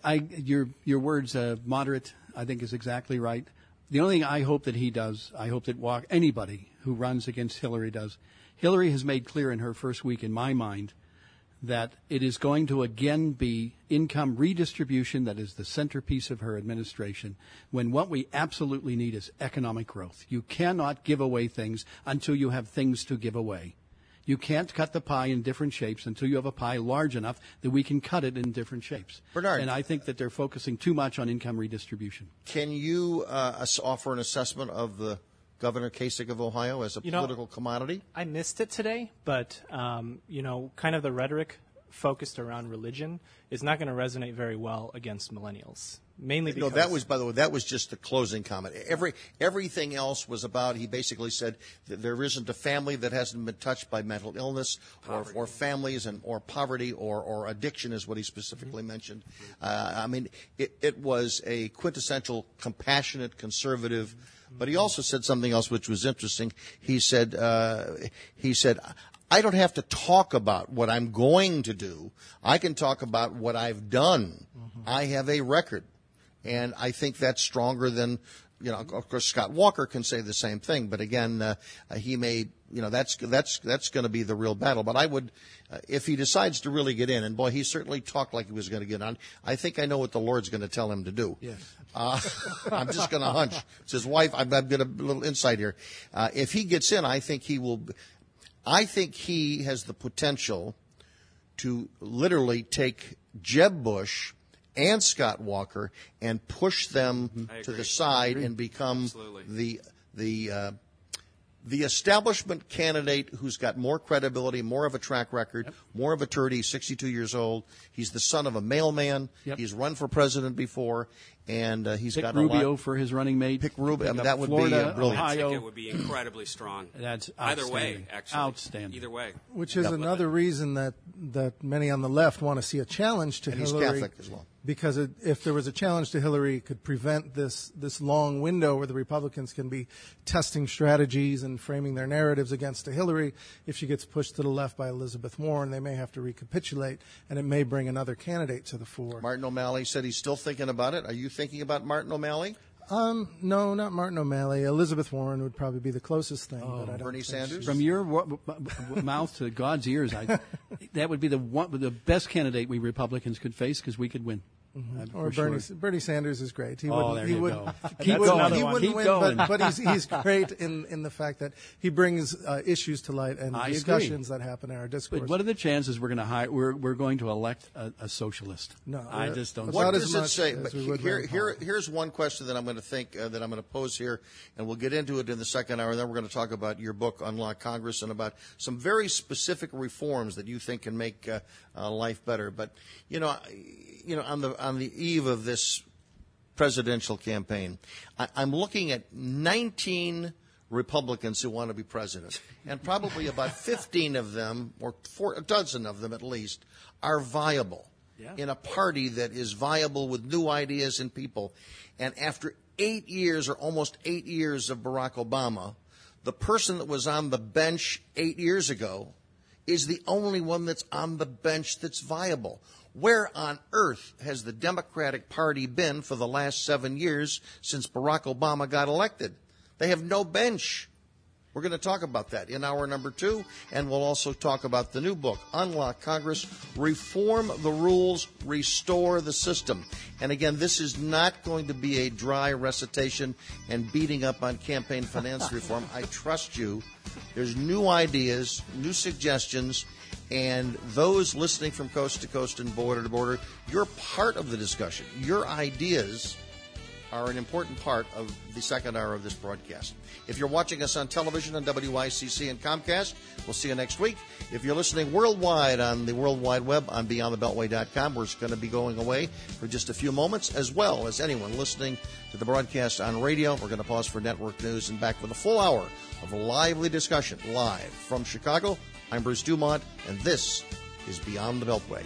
your words, moderate, I think is exactly right. The only thing I hope that he does, I hope that anybody who runs against Hillary does. Hillary has made clear in her first week, in my mind, that it is going to again be income redistribution that is the centerpiece of her administration, when what we absolutely need is economic growth. You cannot give away things until you have things to give away. You can't cut the pie in different shapes until you have a pie large enough that we can cut it in different shapes. Bernard. And I think that they're focusing too much on income redistribution. Can you offer an assessment of the Governor Kasich of Ohio as a political commodity? I missed it today, but, kind of the rhetoric focused around religion is not going to resonate very well against millennials. Mainly because by the way, that was just the closing comment. Everything else was about, he basically said that there isn't a family that hasn't been touched by mental illness or families or poverty or addiction is what he specifically mentioned. I mean, it was a quintessential compassionate conservative, but he also said something else which was interesting. He said, I don't have to talk about what I'm going to do. I can talk about what I've done. I have a record. And I think that's stronger than, of course, Scott Walker can say the same thing. But again, he may, that's going to be the real battle. But I would, if he decides to really get in, and boy, he certainly talked like he was going to get on. I think I know what the Lord's going to tell him to do. Yes. I'm just going to hunch. It's his wife. I've got a little insight here. If he gets in, I think he will. I think he has the potential to literally take Jeb Bush and Scott Walker and push them to the side and become the establishment candidate who's got more credibility, more of a track record, more of a turd. He's 62 years old. He's the son of a mailman. He's run for president before, and he's got Rubio for his running mate. Pick Rubio. I mean, that would Florida, be brilliant. Ohio. It would be incredibly strong. That's either way, actually. Outstanding. Either way. Which is another reason that many on the left want to see a challenge to Hillary. He's Catholic as well. Because if there was a challenge to Hillary, it could prevent this long window where the Republicans can be testing strategies and framing their narratives against Hillary. If she gets pushed to the left by Elizabeth Warren, they may have to recapitulate, and it may bring another candidate to the fore. Martin O'Malley said he's still thinking about it. Are you thinking about Martin O'Malley? No, not Martin O'Malley. Elizabeth Warren would probably be the closest thing. Oh, but I don't Bernie Sanders? From your mouth to God's ears, that would be the best candidate we Republicans could face because we could win. Or Bernie Sanders is great. He wouldn't win, but he's great in the fact that he brings issues to light and discussions that happen in our discourse. But what are the chances we're going to elect a socialist? No, I just don't. What does it say? But here's one question that I'm going to think that I'm going to pose here, and we'll get into it in the second hour. And then we're going to talk about your book, Unlock Congress, and about some very specific reforms that you think can make life better. But on the eve of this presidential campaign, I'm looking at 19 Republicans who want to be president, and probably about 15 of them, or a dozen of them at least, are viable in a party that is viable with new ideas and people. And after 8 years, or almost 8 years of Barack Obama, the person that was on the bench 8 years ago is the only one that's on the bench that's viable. Where on earth has the Democratic Party been for the last 7 years since Barack Obama got elected? They have no bench. We're going to talk about that in hour number 2, and we'll also talk about the new book, Unlock Congress, Reform the Rules, Restore the System. And again, this is not going to be a dry recitation and beating up on campaign finance reform. I trust you. There's new ideas, new suggestions, and those listening from coast to coast and border to border, you're part of the discussion. Your ideas are an important part of the second hour of this broadcast. If you're watching us on television on WICC and Comcast, we'll see you next week. If you're listening worldwide on the World Wide Web on BeyondTheBeltway.com, we're going to be going away for just a few moments, as well as anyone listening to the broadcast on radio. We're going to pause for network news and back with a full hour of lively discussion live from Chicago. I'm Bruce Dumont, and this is Beyond the Beltway.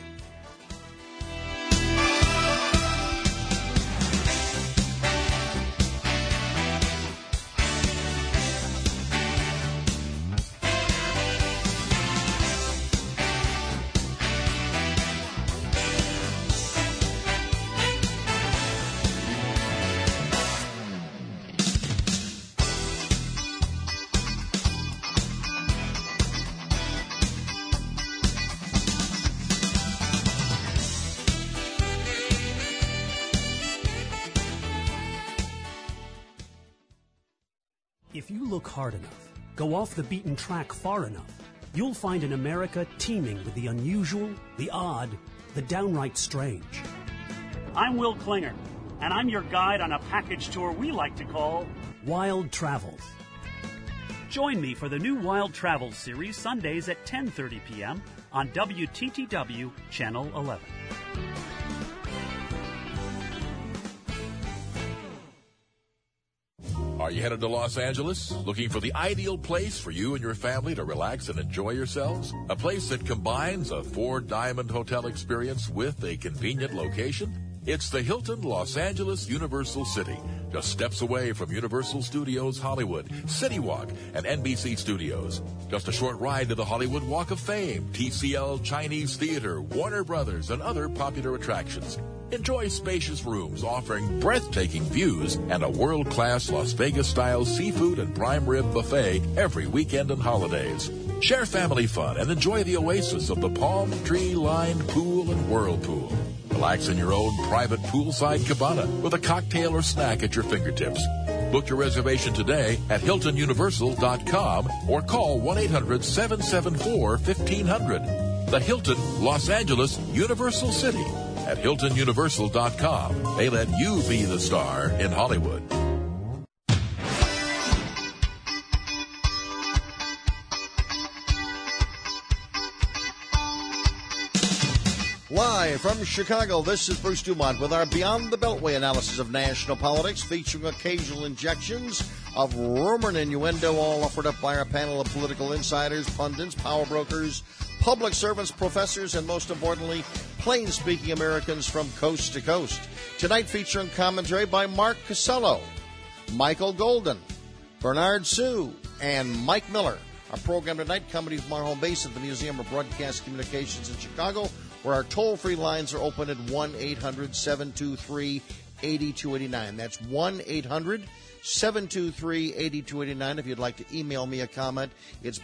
If you look hard enough, go off the beaten track far enough, you'll find an America teeming with the unusual, the odd, the downright strange. I'm Will Klinger, and I'm your guide on a package tour we like to call Wild Travels. Join me for the new Wild Travels series Sundays at 10:30 p.m. on WTTW Channel 11. Are you headed to Los Angeles? Looking for the ideal place for you and your family to relax and enjoy yourselves? A place that combines a 4-diamond hotel experience with a convenient location? It's the Hilton Los Angeles Universal City, just steps away from Universal Studios Hollywood, City Walk, and NBC Studios. Just a short ride to the Hollywood Walk of Fame, TCL Chinese Theater, Warner Brothers, and other popular attractions. Enjoy spacious rooms offering breathtaking views and a world-class Las Vegas-style seafood and prime rib buffet every weekend and holidays. Share family fun and enjoy the oasis of the palm tree-lined pool and whirlpool. Relax in your own private poolside cabana with a cocktail or snack at your fingertips. Book your reservation today at HiltonUniversal.com or call 1-800-774-1500. The Hilton Los Angeles Universal City at HiltonUniversal.com. They let you be the star in Hollywood. Live from Chicago, this is Bruce Dumont with our Beyond the Beltway analysis of national politics, featuring occasional injections of rumor and innuendo, all offered up by our panel of political insiders, pundits, power brokers, public servants, professors, and most importantly, plain-speaking Americans from coast to coast. Tonight featuring commentary by Mark Costello, Michael Golden, Bernard Sue, and Mike Miller. Our program tonight coming from our home base at the Museum of Broadcast Communications in Chicago, where our toll-free lines are open at 1-800-723-8289. That's 1-800-723-8289. If you'd like to email me a comment, it's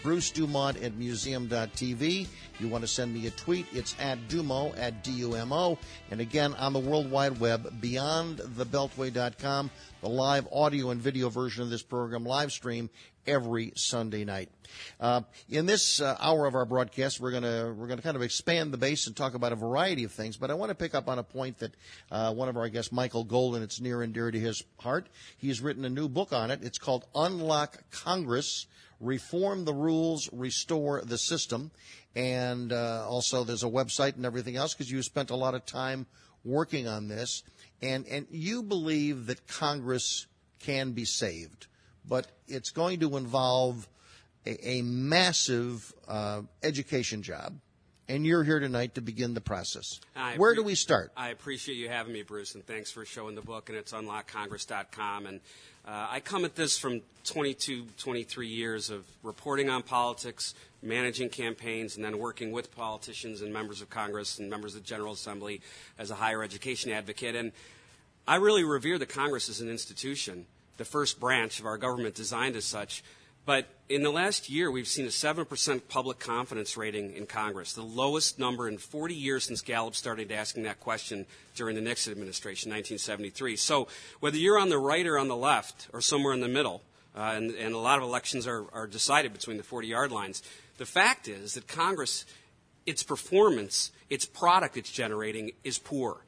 brucedumont@museum.tv. If you want to send me a tweet, it's @Dumo, @DUMO. And again, on the World Wide Web, beyondthebeltway.com, the live audio and video version of this program live stream every Sunday night. In this hour of our broadcast, we're going to kind of expand the base and talk about a variety of things. But I want to pick up on a point that one of our guests, Michael Golden, it's near and dear to his heart. He's written a new book on it. It's called Unlock Congress: Reform the Rules, Restore the System. And also there's a website and everything else, because you spent a lot of time working on this. And you believe that Congress can be saved, but it's going to involve a massive education job, and you're here tonight to begin the process. Where do we start? I appreciate you having me, Bruce, and thanks for showing the book, and it's unlockcongress.com. And I come at this from 22, 23 years of reporting on politics, managing campaigns, and then working with politicians and members of Congress and members of the General Assembly as a higher education advocate. And I really revere the Congress as an institution, the first branch of our government designed as such. But in the last year, we've seen a 7% public confidence rating in Congress, the lowest number in 40 years since Gallup started asking that question during the Nixon administration, 1973. So whether you're on the right or on the left or somewhere in the middle, and a lot of elections are decided between the 40-yard lines, the fact is that Congress, its performance, its product it's generating is poor.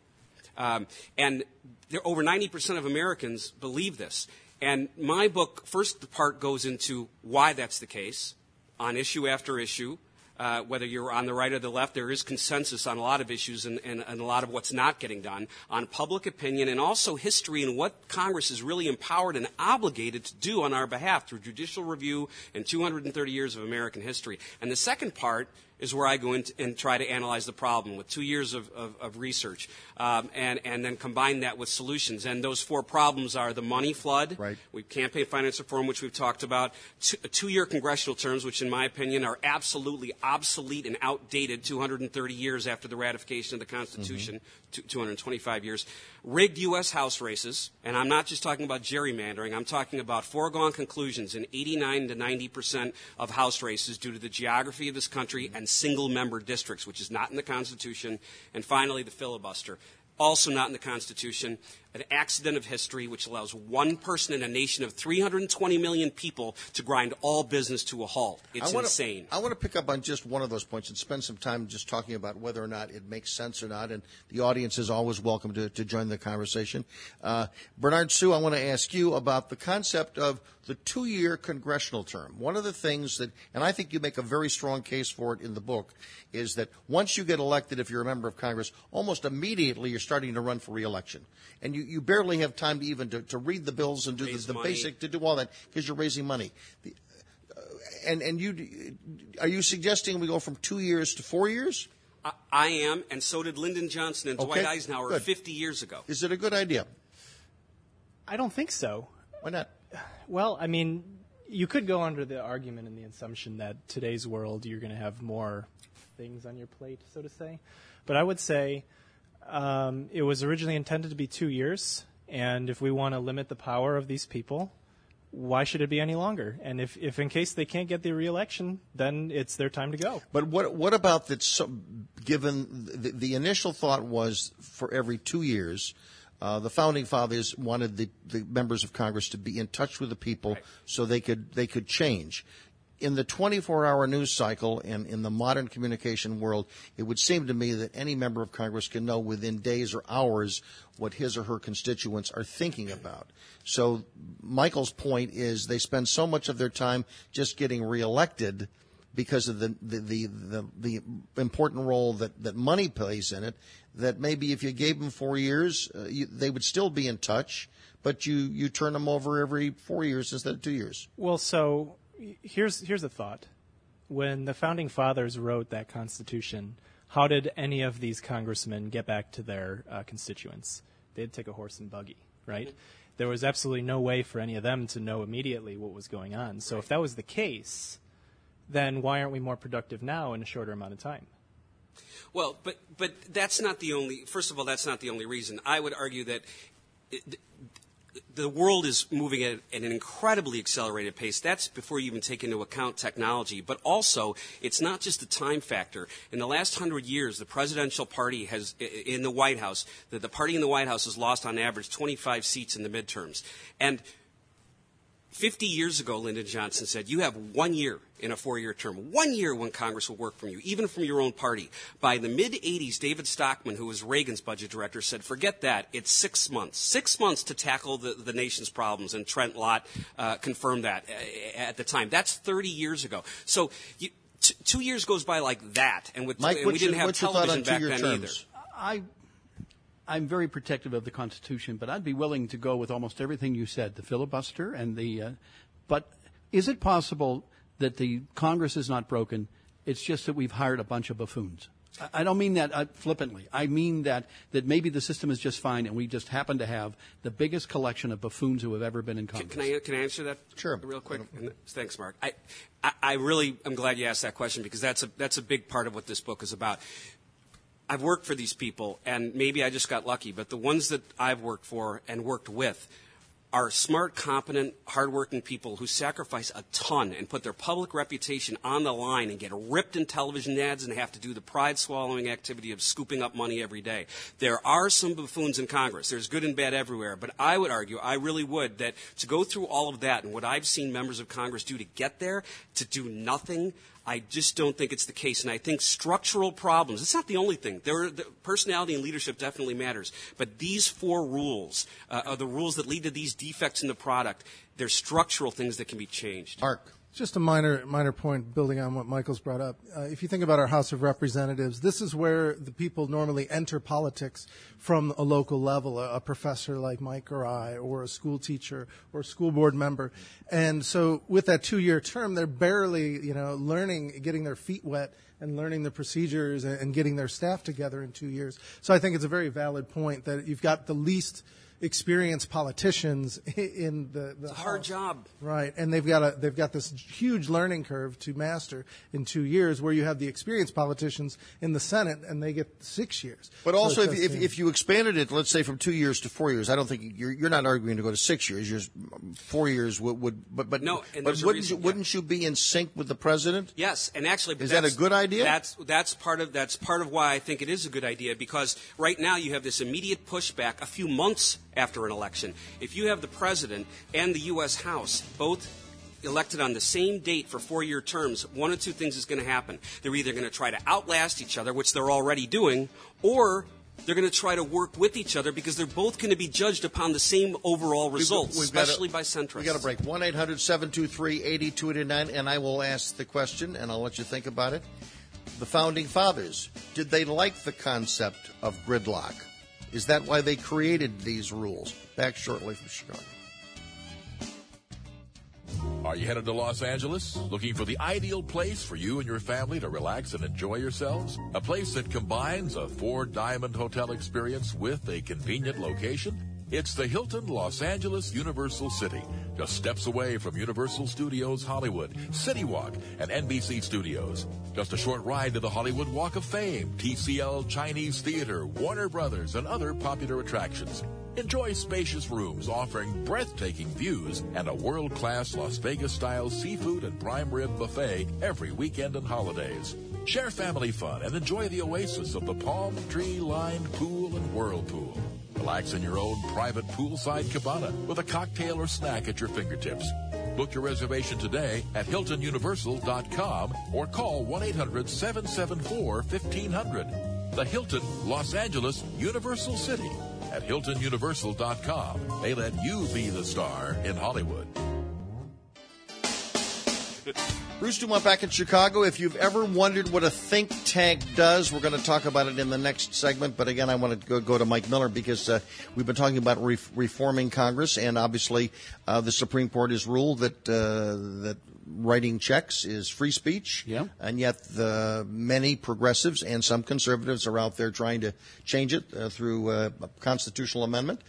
And over 90% of Americans believe this. And my book, first part goes into why that's the case, on issue after issue. Whether you're on the right or the left, there is consensus on a lot of issues and a lot of what's not getting done, on public opinion, and also history and what Congress is really empowered and obligated to do on our behalf through judicial review and 230 years of American history. And the second part is where I go in and try to analyze the problem with 2 years of research, and then combine that with solutions. And those four problems are the money flood, right, campaign finance reform, which we've talked about, two-year congressional terms, which in my opinion are absolutely obsolete and outdated 230 years after the ratification of the Constitution, 225 years, rigged U.S. House races, and I'm not just talking about gerrymandering, I'm talking about foregone conclusions in 89 to 90% of House races due to the geography of this country and single-member districts, which is not in the Constitution, and finally the filibuster, also not in the Constitution. an accident of history which allows one person in a nation of 320 million people to grind all business to a halt. It's insane. I want to pick up on just one of those points and spend some time just talking about whether or not it makes sense or not, and the audience is always welcome to join the conversation. Bernard Sue, I want to ask you about the concept of the 2-year congressional term. One of the things that, and I think you make a very strong case for it in the book, is that once you get elected, if you're a member of Congress, almost immediately you're starting to run for re-election. And you barely have time to even to read the bills and do the basic, to do all that, because you're raising money. Are you suggesting we go from 2 years to 4 years? I am, and so did Lyndon Johnson and Dwight Eisenhower 50 years ago. Is it a good idea? I don't think so. Why not? Well, I mean, you could go under the argument and the assumption that today's world you're going to have more things on your plate, so to say. But I would say it was originally intended to be 2 years, and if we want to limit the power of these people, why should it be any longer? And if in case they can't get the re-election, then it's their time to go. But what about that? Given the initial thought was for every 2 years, the founding fathers wanted the members of Congress to be in touch with the people, right, so they could change. In the 24-hour news cycle and in the modern communication world, it would seem to me that any member of Congress can know within days or hours what his or her constituents are thinking about. So Michael's point is they spend so much of their time just getting reelected because of the important role that money plays in it, that maybe if you gave them 4 years, they would still be in touch, but you turn them over every 4 years instead of 2 years. Well, so here's a thought. When the Founding Fathers wrote that Constitution, how did any of these congressmen get back to their constituents? They'd take a horse and buggy, right? Mm-hmm. There was absolutely no way for any of them to know immediately what was going on. So if that was the case, then why aren't we more productive now in a shorter amount of time? Well, but that's not the only – first of all, that's not the only reason. I would argue that the world is moving at an incredibly accelerated pace. That's before you even take into account technology. But also, it's not just the time factor. In the last 100 years, the presidential party has, in the White House, the party in the White House has lost on average 25 seats in the midterms. And 50 years ago, Lyndon Johnson said, you have 1 year in a 4-year term. 1 year when Congress will work from you, even from your own party. By the mid-'80s, David Stockman, who was Reagan's budget director, said, forget that. It's 6 months. 6 months to tackle the nation's problems, and Trent Lott confirmed that at the time. That's 30 years ago. So 2 years goes by like that, and, Mike, we didn't have television back then terms? either. I'm very protective of the Constitution, but I'd be willing to go with almost everything you said, the filibuster and the but is it possible that the Congress is not broken? It's just that we've hired a bunch of buffoons. I don't mean that flippantly. I mean that maybe the system is just fine and we just happen to have the biggest collection of buffoons who have ever been in Congress. Can I answer that? Sure. Real quick? Thanks, Mark. I really am glad you asked that question, because that's a big part of what this book is about. I've worked for these people, and maybe I just got lucky, but the ones that I've worked for and worked with are smart, competent, hardworking people who sacrifice a ton and put their public reputation on the line and get ripped in television ads and have to do the pride-swallowing activity of scooping up money every day. There are some buffoons in Congress. There's good and bad everywhere. But I would argue, I really would, that to go through all of that and what I've seen members of Congress do to get there, to do nothing, I just don't think it's the case. And I think structural problems, it's not the only thing. The personality and leadership definitely matters. But these 4 rules are the rules that lead to these defects in the product. They're structural things that can be changed. Mark. Just a minor point building on what Michael's brought up. If you think about our House of Representatives, this is where the people normally enter politics from a local level, a professor like Mike or I, or a school teacher or a school board member. And so with that 2-year term, they're barely, learning, getting their feet wet and learning the procedures and getting their staff together in 2 years. So I think it's a very valid point that you've got the least experienced politicians in the it's a hard job, right? And they've got this huge learning curve to master in 2 years, where you have the experienced politicians in the Senate and they get 6 years. But also, if you expanded it, let's say from 2 years to 4 years, I don't think you're not arguing to go to 6 years. 4 years would but no. But wouldn't you be in sync with the president? Yes, and actually, is that a good idea? That's part of why I think it is a good idea, because right now you have this immediate pushback a few months after an election. If you have the president and the U.S. House both elected on the same date for 4-year terms, one of two things is going to happen. They're either going to try to outlast each other, which they're already doing, or they're going to try to work with each other because they're both going to be judged upon the same overall results, especially by centrists. We've got to break. 1-800-723-8289, and I will ask the question, and I'll let you think about it. The Founding Fathers, did they like the concept of gridlock? Is that why they created these rules? Back shortly from Chicago. Are you headed to Los Angeles? Looking for the ideal place for you and your family to relax and enjoy yourselves? A place that combines a 4-diamond hotel experience with a convenient location? It's the Hilton Los Angeles Universal City, just steps away from Universal Studios Hollywood, City Walk, and NBC Studios. Just a short ride to the Hollywood Walk of Fame, TCL Chinese Theater, Warner Brothers, and other popular attractions. Enjoy spacious rooms offering breathtaking views and a world-class Las Vegas-style seafood and prime rib buffet every weekend and holidays. Share family fun and enjoy the oasis of the palm tree-lined pool and whirlpool. Relax in your own private poolside cabana with a cocktail or snack at your fingertips. Book your reservation today at HiltonUniversal.com or call 1-800-774-1500. The Hilton Los Angeles Universal City at HiltonUniversal.com. They let you be the star in Hollywood. Bruce Dumont back in Chicago. If you've ever wondered what a think tank does, we're going to talk about it in the next segment. But again, I want to go to Mike Miller because we've been talking about reforming Congress, and obviously the Supreme Court has ruled that writing checks is free speech. Yeah. And yet the many progressives and some conservatives are out there trying to change it through a constitutional amendment.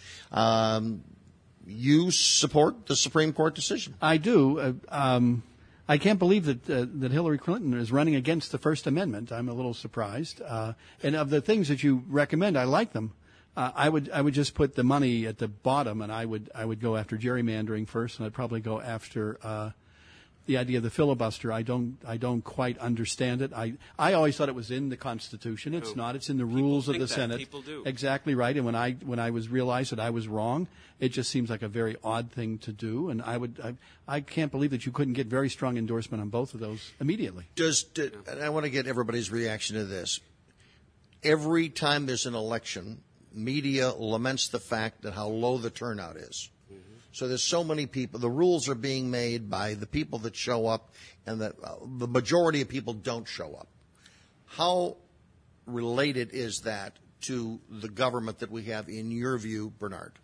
You support the Supreme Court decision? I do. I can't believe that Hillary Clinton is running against the First Amendment. I'm a little surprised. And of the things that you recommend, I like them. I would just put the money at the bottom, and I would go after gerrymandering first, and I'd probably go after the idea of the filibuster. I don't quite understand it. I always thought it was in the Constitution. It's not. It's in the rules of the Senate. People do. Exactly right. And when I was realized that I was wrong, it just seems like a very odd thing to do. And I can't believe that you couldn't get very strong endorsement on both of those immediately. And I want to get everybody's reaction to this. Every time there's an election, media laments the fact that how low the turnout is. So there's so many people. The rules are being made by the people that show up, and the majority of people don't show up. How related is that to the government that we have, in your view, Bernard?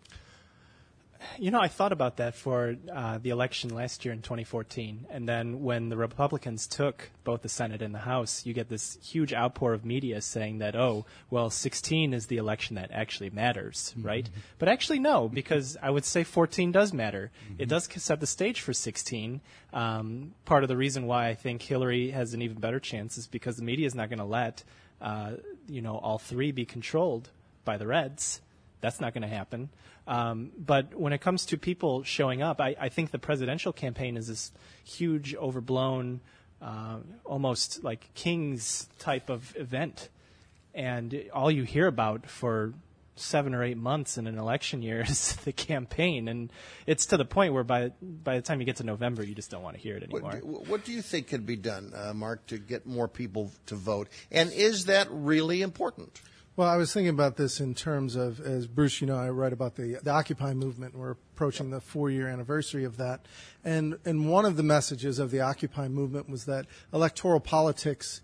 You know, I thought about that for the election last year in 2014. And then when the Republicans took both the Senate and the House, you get this huge outpour of media saying that, 16 is the election that actually matters, right? But actually, no, because I would say 14 does matter. It does set the stage for 16. Part of the reason why I think Hillary has an even better chance is because the media is not going to let, all three be controlled by the Reds. That's not going to happen. But when it comes to people showing up, I think the presidential campaign is this huge, overblown, almost like King's type of event. And all you hear about for 7 or 8 months in an election year is the campaign. And it's to the point where by the time you get to November, you just don't want to hear it anymore. What do you think could be done, Mark, to get more people to vote? And is that really important? Well, I was thinking about this in terms of, as Bruce, I write about the Occupy movement. We're approaching the 4-year anniversary of that. And one of the messages of the Occupy movement was that electoral politics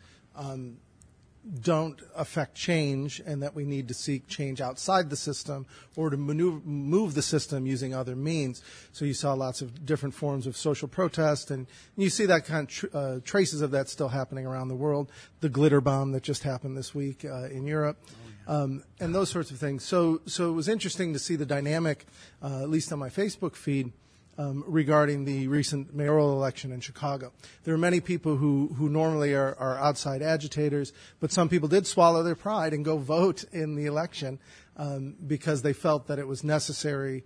don't affect change, and that we need to seek change outside the system or to move the system using other means. So you saw lots of different forms of social protest, and you see that kind of traces of that still happening around the world. The glitter bomb that just happened this week in Europe. And those sorts of things. So it was interesting to see the dynamic, at least on my Facebook feed, regarding the recent mayoral election in Chicago. There are many people who normally are outside agitators, but some people did swallow their pride and go vote in the election because they felt that it was necessary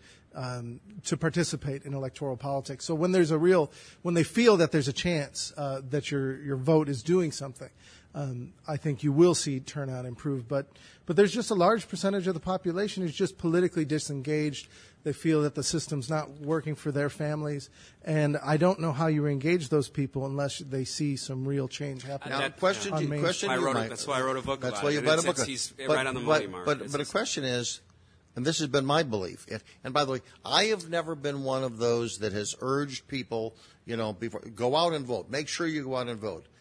to participate in electoral politics. So when they feel that there's a chance that your vote is doing something, I think you will see turnout improve. But there's just a large percentage of the population who's just politically disengaged. They feel that the system's not working for their families, and I don't know how you engage those people unless they see some real change happening. Now, question that's why I wrote a book about it. That's why you wrote a book. He's right on the money, Mark. But the question is, and this has been my belief, and by the way, I have never been one of those that has urged people, before, go out and vote. Make sure you go out and vote.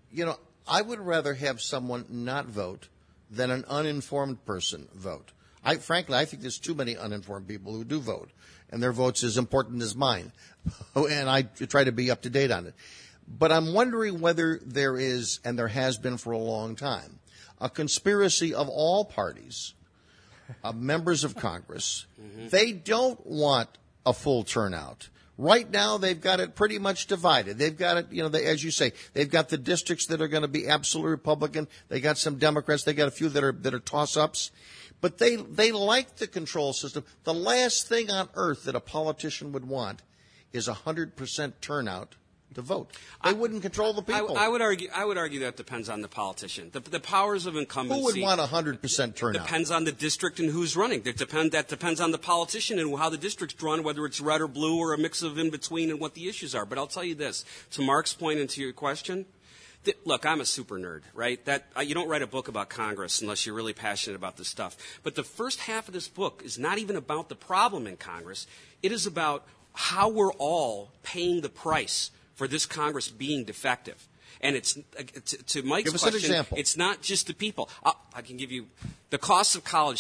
I would rather have someone not vote than an uninformed person vote. Frankly, I think there's too many uninformed people who do vote, and their vote's as important as mine, and I try to be up to date on it. But I'm wondering whether there is, and there has been for a long time, a conspiracy of all parties, of members of Congress. Mm-hmm. They don't want a full turnout. Right now, they've got it pretty much divided. They've got it, as you say, they've got the districts that are going to be absolutely Republican. They got some Democrats. They got a few that are toss-ups. But they like the control system. The last thing on earth that a politician would want is 100% turnout to vote. They wouldn't control the people. I would argue that depends on the politician. The powers of incumbency. Who would want 100% turnout? Depends on the district and who's running. That depends on the politician and how the district's drawn, whether it's red or blue or a mix of in between, and what the issues are. But I'll tell you this, to Mark's point and to your question. Look, I'm a super nerd, right? You don't write a book about Congress unless you're really passionate about this stuff. But the first half of this book is not even about the problem in Congress. It is about how we're all paying the price for this Congress being defective. And it's to Mike's Give us question, an example. It's not just the people. I can give you the cost of college,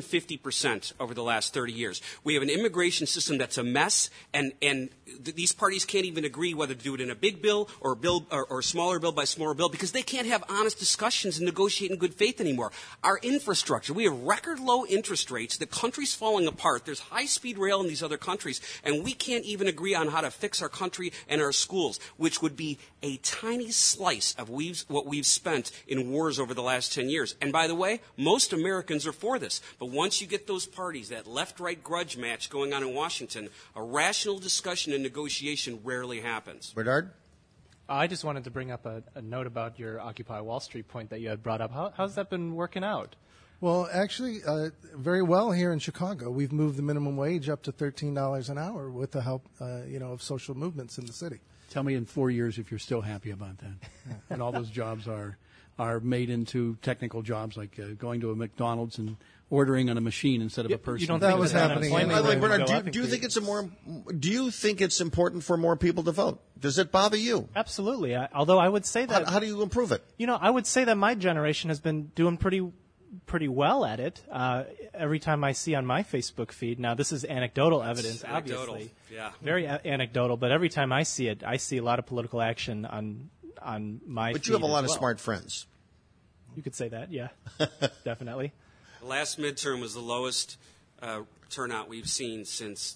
250% over the last 30 years. We have an immigration system that's a mess, and these parties can't even agree whether to do it in a big bill or a bill or smaller bill by smaller bill because they can't have honest discussions and negotiate in good faith anymore. Our infrastructure, we have record low interest rates. The country's falling apart. There's high-speed rail in these other countries, and we can't even agree on how to fix our country and our schools, which would be a tiny slice of what we've spent in wars over the last 10 years. And by the way, most Americans are for this. But once you get those parties, that left-right grudge match going on in Washington, a rational discussion and negotiation rarely happens. Bernard? I just wanted to bring up a note about your Occupy Wall Street point that you had brought up. How's that been working out? Well, actually, very well here in Chicago. We've moved the minimum wage up to $13 an hour with the help, of social movements in the city. Tell me in 4 years if you're still happy about that. And all those jobs are made into technical jobs like going to a McDonald's and ordering on a machine instead of a person. You don't that think was happening. By the way, Bernard, do you think do you think it's important for more people to vote? Does it bother you? Absolutely. Although I would say that. How do you improve it? I would say that my generation has been doing pretty well at it. Every time I see on my Facebook feed, now this is anecdotal evidence, obviously. Yeah. Very anecdotal, but every time I see it, I see a lot of political action on my feed. But you have a lot of well. smart friends. You could say that, yeah. Definitely. The last midterm was the lowest turnout we've seen since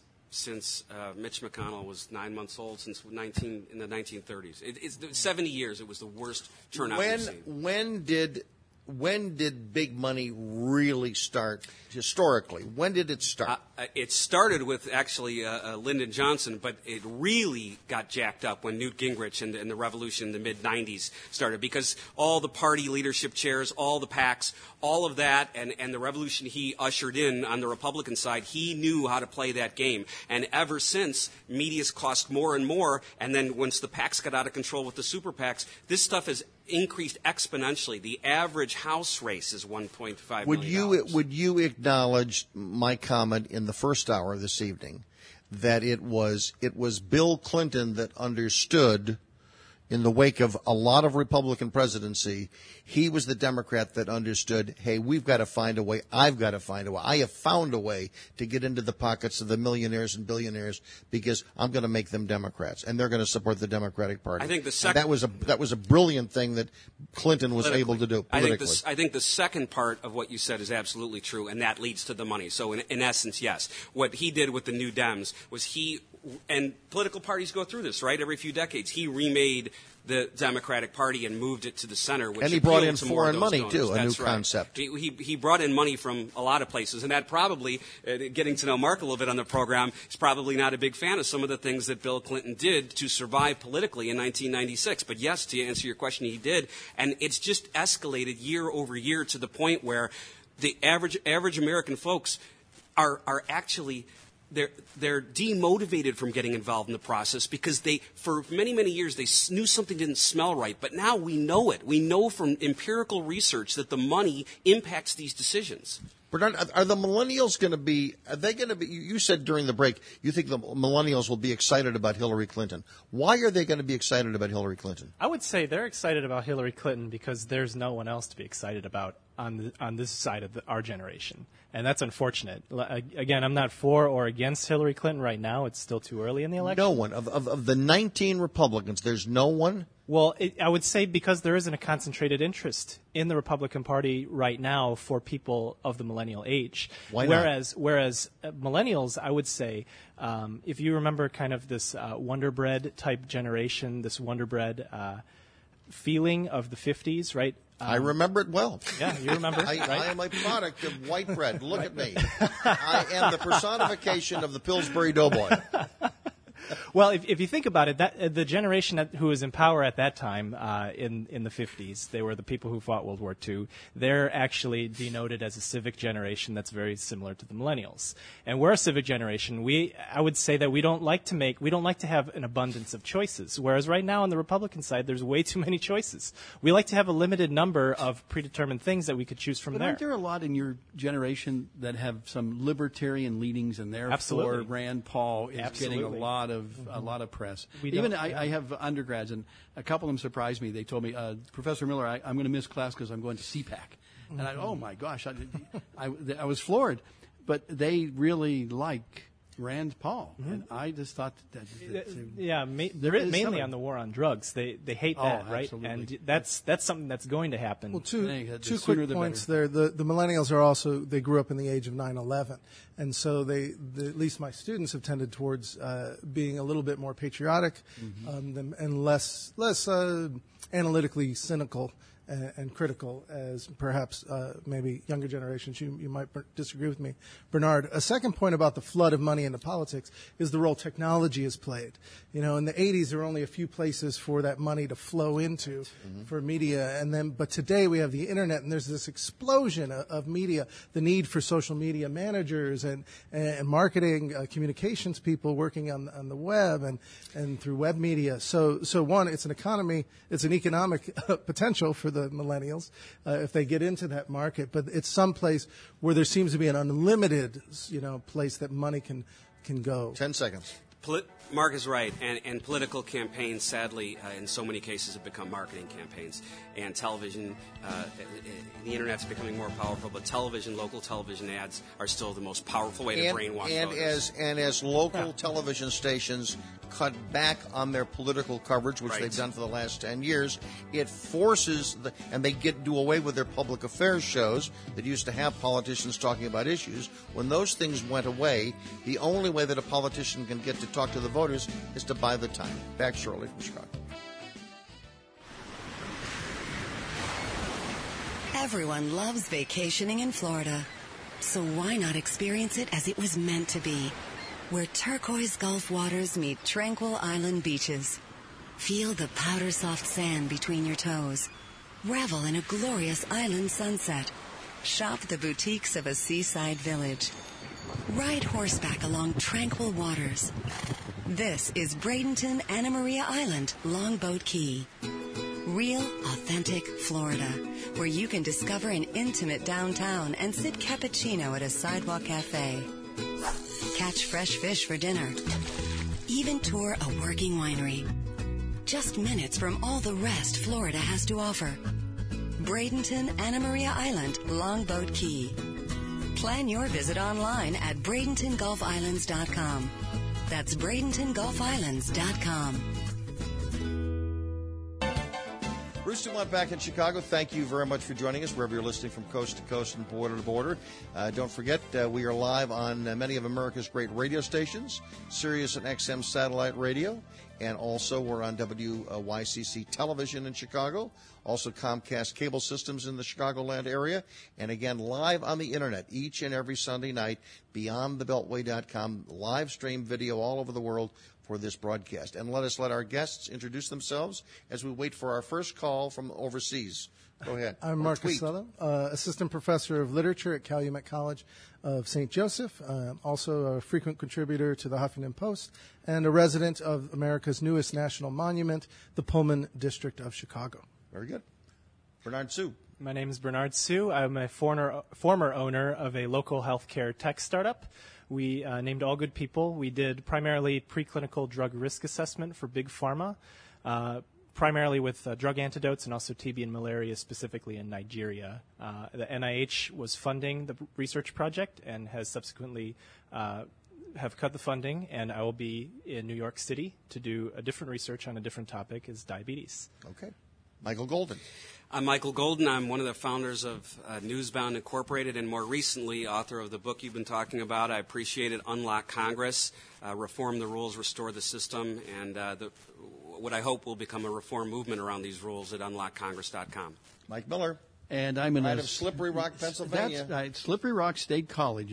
Mitch McConnell was 9 months old, in the 1930s. It's 70 years. It was the worst turnout we've seen. When did big money really start historically? When did it start? It started with actually Lyndon Johnson, but it really got jacked up when Newt Gingrich and the revolution in the mid-'90s started because all the party leadership chairs, all the PACs, all of that, and the revolution he ushered in on the Republican side, he knew how to play that game. And ever since, media's cost more and more, and then once the PACs got out of control with the super PACs, this stuff has increased exponentially. The average house race is $1.5 million. Would you acknowledge my comment in the first hour this evening that it was Bill Clinton that understood, in the wake of a lot of Republican presidency, he was the Democrat that understood, hey, we've got to find a way, I've got to find a way, I have found a way to get into the pockets of the millionaires and billionaires because I'm going to make them Democrats, and they're going to support the Democratic Party. I think that was a brilliant thing that Clinton was able to do politically. I think the second part of what you said is absolutely true, and that leads to the money. So in essence, yes. What he did with the New Dems was he And political parties go through this, right? Every few decades. He remade the Democratic Party and moved it to the center. Which and he brought in to more of foreign those money, donors. too, a That's new right. concept. He brought in money from a lot of places, and that probably, getting to know Mark a little bit on the program, is probably not a big fan of some of the things that Bill Clinton did to survive politically in 1996. But yes, to answer your question, he did. And it's just escalated year over year to the point where the average American folks are actually they're demotivated from getting involved in the process because for many, many years, they knew something didn't smell right. But now we know it. We know from empirical research that the money impacts these decisions. Bernard, are the millennials going to be, you said during the break, you think the millennials will be excited about Hillary Clinton. Why are they going to be excited about Hillary Clinton? I would say they're excited about Hillary Clinton because there's no one else to be excited about on this side of our generation. And that's unfortunate. Again, I'm not for or against Hillary Clinton right now. It's still too early in the election. No one. Of the 19 Republicans, there's no one? Well, I would say because there isn't a concentrated interest in the Republican Party right now for people of the millennial age. Why not? Whereas millennials, I would say, if you remember kind of this Wonder Bread type generation, this Wonder Bread feeling of the 50s, right? I remember it well. Yeah, you remember it, right? I am a product of white bread. Look at me. I am the personification of the Pillsbury Doughboy. Well, if you think about it, the generation who was in power at that time in the 50s, they were the people who fought World War II. They're actually denoted as a civic generation that's very similar to the millennials. And we're a civic generation. I would say that we don't like to have an abundance of choices. Whereas right now on the Republican side, there's way too many choices. We like to have a limited number of predetermined things that we could choose from but there. Aren't there a lot in your generation that have some libertarian leanings, and therefore Absolutely. Rand Paul is Absolutely. getting a lot of press? Even I have undergrads, and a couple of them surprised me. They told me, Professor Miller, I'm going to miss class because I'm going to CPAC. And oh my gosh, I was floored. But they really like Rand Paul, and I just thought that mainly on the war on drugs. They hate that, right? Absolutely. And that's something that's going to happen. Well, two quick points there. The millennials are also, they grew up in the age of 9/11, and so at least my students have tended towards being a little bit more patriotic and less analytically cynical and critical as perhaps maybe younger generations. You might disagree with me, Bernard. A second point about the flood of money into politics is the role technology has played. You know, in the 80s, there were only a few places for that money to flow into for media, but today we have the internet, and there's this explosion of media, the need for social media managers and marketing communications people working on the web and through web media. So one, it's an economic potential for the millennials if they get into that market, but it's some place where there seems to be an unlimited, place that money can go. 10 seconds. Mark is right, and political campaigns, sadly, in so many cases, have become marketing campaigns. And television, the internet's becoming more powerful, but local television ads are still the most powerful way to brainwash voters. As local television stations cut back on their political coverage, which they've done for the last 10 years, it forces and they do away with their public affairs shows that used to have politicians talking about issues. When those things went away, the only way that a politician can get to talk to the voters is to buy the time. Back shortly from Chicago. Everyone loves vacationing in Florida. So why not experience it as it was meant to be? Where turquoise Gulf waters meet tranquil island beaches. Feel the powder-soft sand between your toes. Revel in a glorious island sunset. Shop the boutiques of a seaside village. Ride horseback along tranquil waters. This is Bradenton Anna Maria Island, Longboat Key. Real, authentic Florida, where you can discover an intimate downtown and sip cappuccino at a sidewalk cafe. Catch fresh fish for dinner. Even tour a working winery. Just minutes from all the rest Florida has to offer. Bradenton Anna Maria Island, Longboat Key. Plan your visit online at BradentonGulfIslands.com. That's BradentonGulfIslands.com. Bruce Dumont back in Chicago. Thank you very much for joining us wherever you're listening from coast to coast and border to border. Don't forget, we are live on many of America's great radio stations, Sirius and XM satellite radio, and also we're on WYCC television in Chicago, also Comcast cable systems in the Chicagoland area, and again, live on the Internet each and every Sunday night, beyondthebeltway.com, live stream video all over the world for this broadcast. And let our guests introduce themselves as we wait for our first call from overseas. Go ahead. I'm Marcus Sutherland, Assistant Professor of Literature at Calumet College of St. Joseph, also a frequent contributor to the Huffington Post, and a resident of America's newest national monument, the Pullman District of Chicago. Very good. Bernard Sue. My name is Bernard Sue. I'm a former owner of a local healthcare tech startup. We named All Good People. We did primarily preclinical drug risk assessment for big pharma, primarily with drug antidotes and also TB and malaria, specifically in Nigeria. The NIH was funding the research project and has subsequently have cut the funding, and I will be in New York City to do a different research on a different topic, is diabetes. Okay. Michael Golden. I'm Michael Golden. I'm one of the founders of Newsbound Incorporated and more recently author of the book you've been talking about. I appreciate it, Unlock Congress, Reform the Rules, Restore the System, and what I hope will become a reform movement around these rules at unlockcongress.com. Mike Miller. And I'm in out of Slippery Rock, Pennsylvania. That's right, Slippery Rock State College,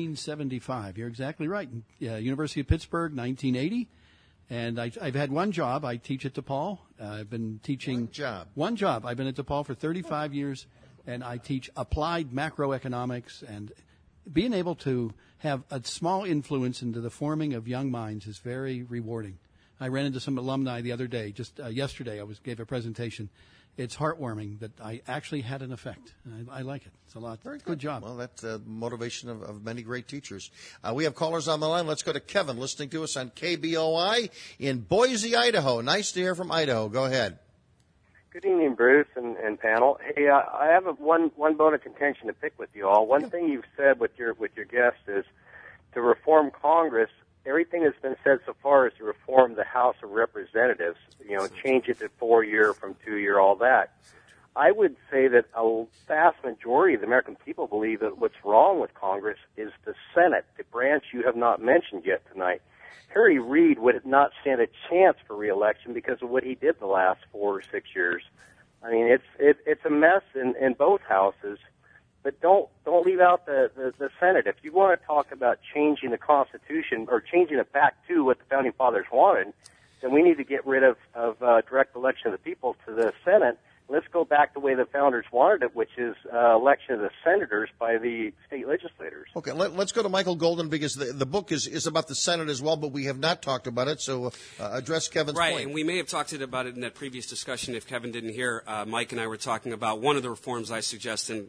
1975. You're exactly right. University of Pittsburgh, 1980. And I've had one job. I teach at DePaul. I've been teaching one job. I've been at DePaul for 35 years, and I teach applied macroeconomics. And being able to have a small influence into the forming of young minds is very rewarding. I ran into some alumni the other day. Just yesterday, gave a presentation. It's heartwarming that I actually had an effect. I like it. It's a lot. Very good job. Well, that's the motivation of many great teachers. We have callers on the line. Let's go to Kevin, listening to us on KBOI in Boise, Idaho. Nice to hear from Idaho. Go ahead. Good evening, Bruce and panel. Hey, I have one bone of contention to pick with you all. One thing you've said with your guest is to reform Congress. Everything that's been said so far is to reform the House of Representatives, change it to 4-year from 2-year, all that. I would say that a vast majority of the American people believe that what's wrong with Congress is the Senate, the branch you have not mentioned yet tonight. Harry Reid would not stand a chance for re-election because of what he did the last 4 or 6 years. I mean, it's a mess in both houses. But don't leave out the Senate. If you want to talk about changing the Constitution or changing it back to what the Founding Fathers wanted, then we need to get rid of direct election of the people to the Senate. Let's go back the way the Founders wanted it, which is election of the senators by the state legislators. Okay, let's go to Michael Golden because the book is about the Senate as well, but we have not talked about it, so address Kevin's point. Right, and we may have talked about it in that previous discussion if Kevin didn't hear. Mike and I were talking about one of the reforms I suggest, and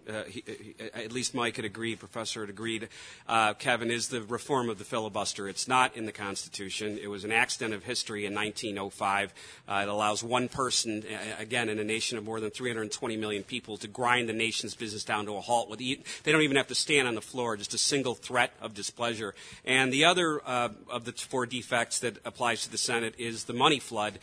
at least Mike had agreed, Professor had agreed, Kevin, is the reform of the filibuster. It's not in the Constitution. It was an accident of history in 1905. It allows one person, again, in a nation of more than 320 million people to grind the nation's business down to a halt. They don't even have to stand on the floor, just a single threat of displeasure. And the other of the 4 defects that applies to the Senate is the money flood.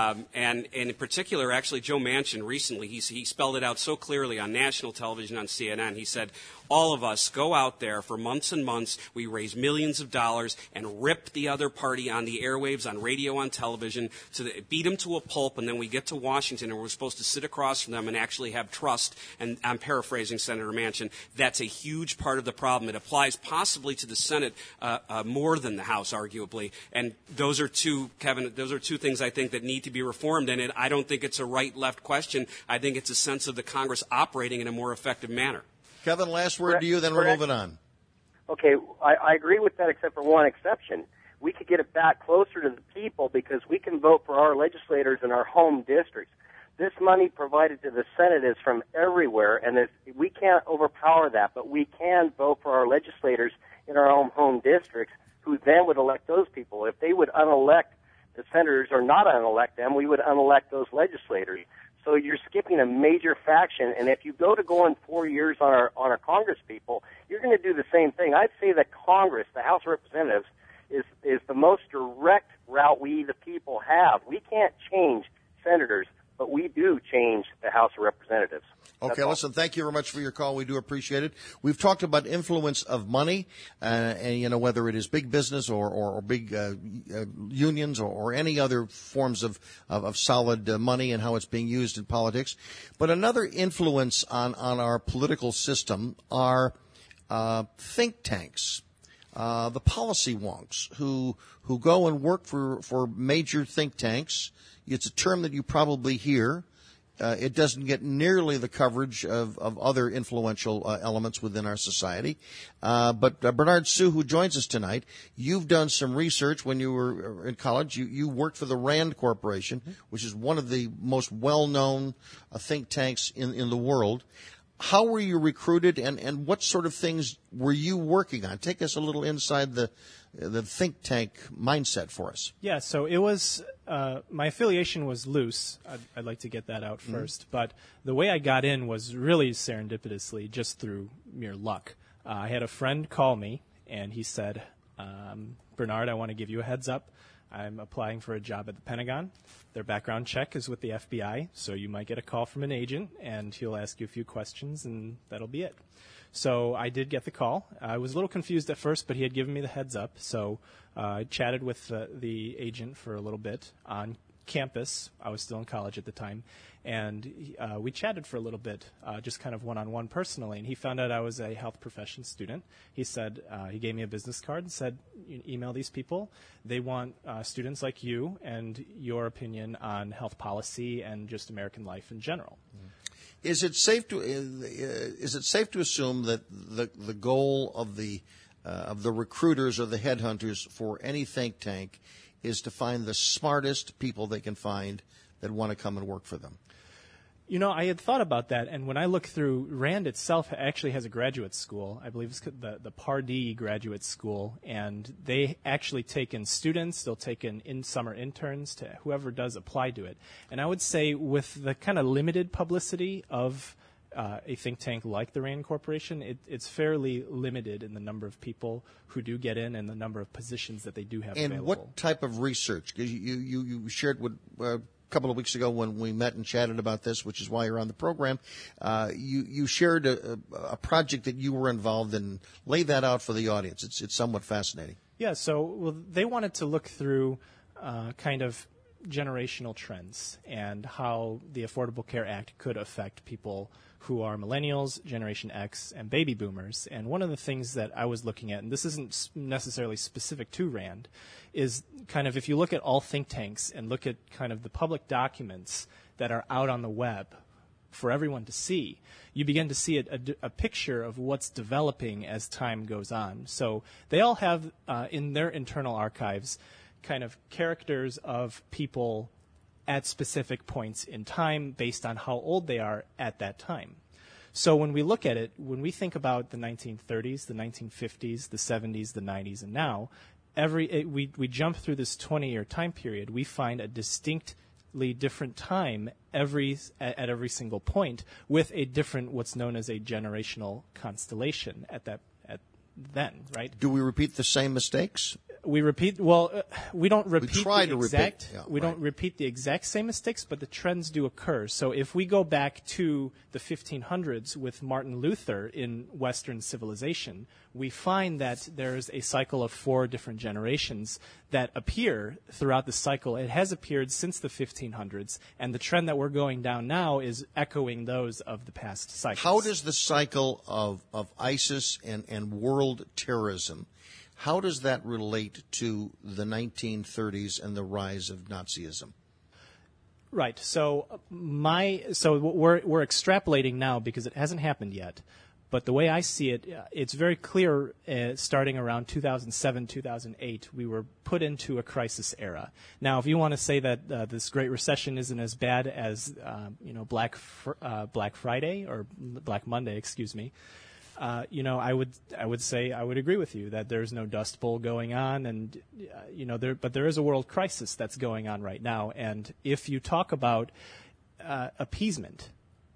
And in particular, actually, Joe Manchin recently, he spelled it out so clearly on national television on CNN. He said, all of us go out there for months and months, we raise millions of dollars and rip the other party on the airwaves, on radio, on television, so that beat them to a pulp, and then we get to Washington and we're supposed to sit across from them and actually have trust. And I'm paraphrasing Senator Manchin. That's a huge part of the problem. It applies possibly to the Senate more than the House, arguably. And those are two things I think that need to be reformed. And I don't think it's a right-left question. I think it's a sense of the Congress operating in a more effective manner. Kevin, last word to you, then we're moving on. Okay, I agree with that except for one exception. We could get it back closer to the people because we can vote for our legislators in our home districts. This money provided to the Senate is from everywhere, and we can't overpower that, but we can vote for our legislators in our own home districts who then would elect those people. If they would unelect the senators or not unelect them, we would unelect those legislators. So you're skipping a major faction, and if you go in 4 years on our Congress people, you're going to do the same thing. I'd say that Congress, the House of Representatives, is the most direct route we, the people, have. We can't change senators, but we do change the House of Representatives. Okay, listen, thank you very much for your call. We do appreciate it. We've talked about influence of money, and whether it is big business or big unions or any other forms of solid money and how it's being used in politics. But another influence on our political system are think tanks. The policy wonks who go and work for major think tanks. It's a term that you probably hear. It doesn't get nearly the coverage of other influential elements within our society. But Bernard Suh, who joins us tonight, you've done some research when you were in college. You worked for the RAND Corporation, which is one of the most well-known think tanks in the world. How were you recruited, and what sort of things were you working on? Take us a little inside the think tank mindset for us. Yeah, so it was my affiliation was loose. I'd like to get that out first. But the way I got in was really serendipitously, just through mere luck. I had a friend call me, and he said, Bernard, I want to give you a heads up. I'm applying for a job at the Pentagon. Their background check is with the FBI, so you might get a call from an agent, and he'll ask you a few questions, and that'll be it. So I did get the call. I was a little confused at first, but he had given me the heads up. So I chatted with the agent for a little bit on campus. I was still in college at the time. And we chatted for a little bit, just kind of one-on-one personally. And he found out I was a health profession student. He said, he gave me a business card and said, email these people. They want students like you and your opinion on health policy and just American life in general. Is it safe to assume that the goal of the recruiters or the headhunters for any think tank is to find the smartest people they can find that want to come and work for them? I had thought about that, and when I look through, RAND itself actually has a graduate school. I believe it's the Pardee Graduate School, and they actually take in students. They'll take in summer interns to whoever does apply to it. And I would say with the kind of limited publicity of a think tank like the RAND Corporation, it's fairly limited in the number of people who do get in and the number of positions that they do have available. And what type of research? Because you shared with a couple of weeks ago when we met and chatted about this, which is why you're on the program, you shared a project that you were involved in. Lay that out for the audience. It's somewhat fascinating. Yeah, so they wanted to look through kind of generational trends and how the Affordable Care Act could affect people who are millennials, Generation X, and baby boomers. And one of the things that I was looking at, and this isn't necessarily specific to RAND, is kind of if you look at all think tanks and look at kind of the public documents that are out on the web for everyone to see, you begin to see a picture of what's developing as time goes on. So they all have in their internal archives kind of characters of people at specific points in time based on how old they are at that time. So when we look at it, when we think about the 1930s, the 1950s, the 70s, the 90s, and now, we jump through this 20-year time period, we find a distinctly different time at every single point with a different, what's known as a generational constellation then, right? Do we repeat the same mistakes? We repeat. Well, we don't repeat. We try the to exact. repeat. Yeah, we don't repeat the exact same mistakes, but the trends do occur. So if we go back to the 1500s with Martin Luther in Western civilization, we find that there's a cycle of 4 different generations that appear throughout the cycle. It has appeared since the 1500s, and the trend that we're going down now is echoing those of the past cycles. How does the cycle of ISIS and world terrorism, how does that relate to the 1930s and the rise of Nazism? Right. So we're extrapolating now because it hasn't happened yet. But the way I see it, it's very clear starting around 2007, 2008, we were put into a crisis era. Now, if you want to say that this Great Recession isn't as bad as Black Friday or Black Monday, excuse me, I would say I would agree with you that there's no Dust Bowl going on, and but there is a world crisis that's going on right now. And if you talk about appeasement,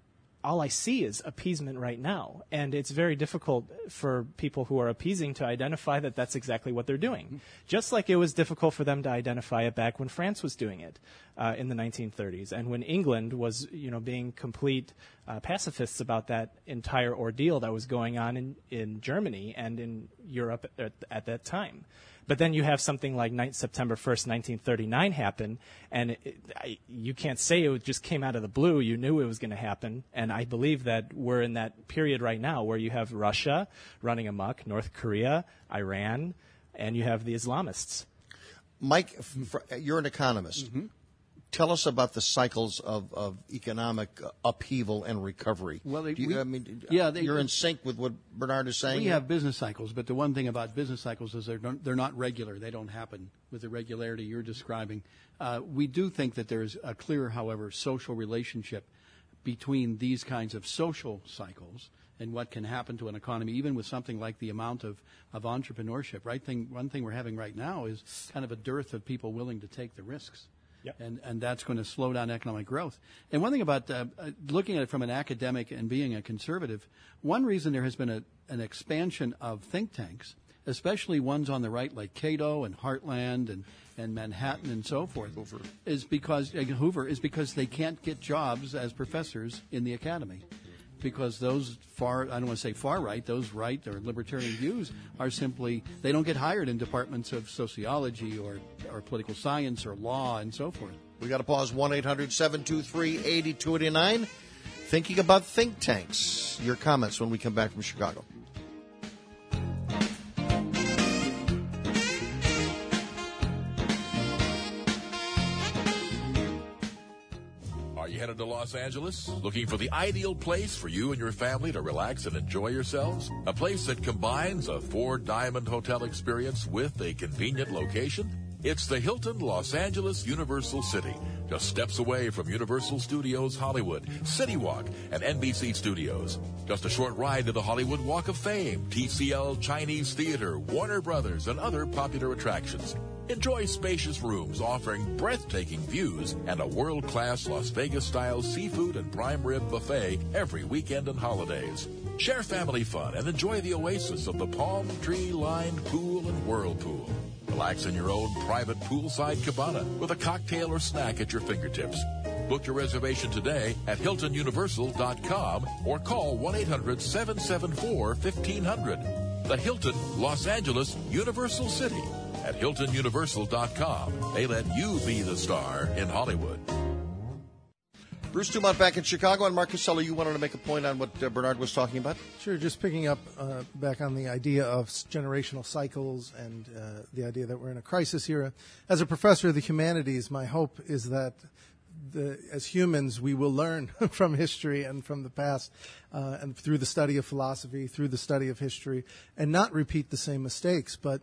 all I see is appeasement right now. And it's very difficult for people who are appeasing to identify that that's exactly what they're doing. Just like it was difficult for them to identify it back when France was doing it in the 1930s, and when England was, being complete pacifists about that entire ordeal that was going on in Germany and in Europe at that time. But then you have something like September 1st, 1939 happen, and you can't say it just came out of the blue. You knew it was going to happen, and I believe that we're in that period right now where you have Russia running amok, North Korea, Iran, and you have the Islamists. Mike, you're an economist. Mm-hmm. Tell us about the cycles of economic upheaval and recovery. Well, you're in sync with what Bernard is saying? We have business cycles, but the one thing about business cycles is they're not regular. They don't happen with the regularity you're describing. We do think that there's a clear, however, social relationship between these kinds of social cycles and what can happen to an economy, even with something like the amount of entrepreneurship. One thing we're having right now is kind of a dearth of people willing to take the risks. Yep. And that's going to slow down economic growth. And one thing about looking at it from an academic and being a conservative, one reason there has been an expansion of think tanks, especially ones on the right like Cato and Heartland and Manhattan and so forth, Hoover, is because they can't get jobs as professors in the academy. Because those I don't want to say far right, those right or libertarian views are simply, they don't get hired in departments of sociology or political science or law and so forth. We got to pause. 1-800-723-8289. Thinking about think tanks. Your comments when we come back from Chicago. Headed to Los Angeles? Looking for the ideal place for you and your family to relax and enjoy yourselves? A place that combines a 4-diamond hotel experience with a convenient location? It's the Hilton Los Angeles Universal City, just steps away from Universal Studios Hollywood, City Walk, and NBC Studios. Just a short ride to the Hollywood Walk of Fame, TCL Chinese Theater, Warner Brothers, and other popular attractions. Enjoy spacious rooms offering breathtaking views and a world-class Las Vegas-style seafood and prime rib buffet every weekend and holidays. Share family fun and enjoy the oasis of the palm tree-lined pool and whirlpool. Relax in your own private poolside cabana with a cocktail or snack at your fingertips. Book your reservation today at HiltonUniversal.com or call 1-800-774-1500. The Hilton Los Angeles Universal City. At HiltonUniversal.com. They let you be the star in Hollywood. Bruce Dumont back in Chicago. And Mark Casella, you wanted to make a point on what Bernard was talking about? Sure, just picking up back on the idea of generational cycles and the idea that we're in a crisis era. As a professor of the humanities, my hope is that as humans, we will learn from history and from the past and through the study of philosophy, through the study of history, and not repeat the same mistakes. But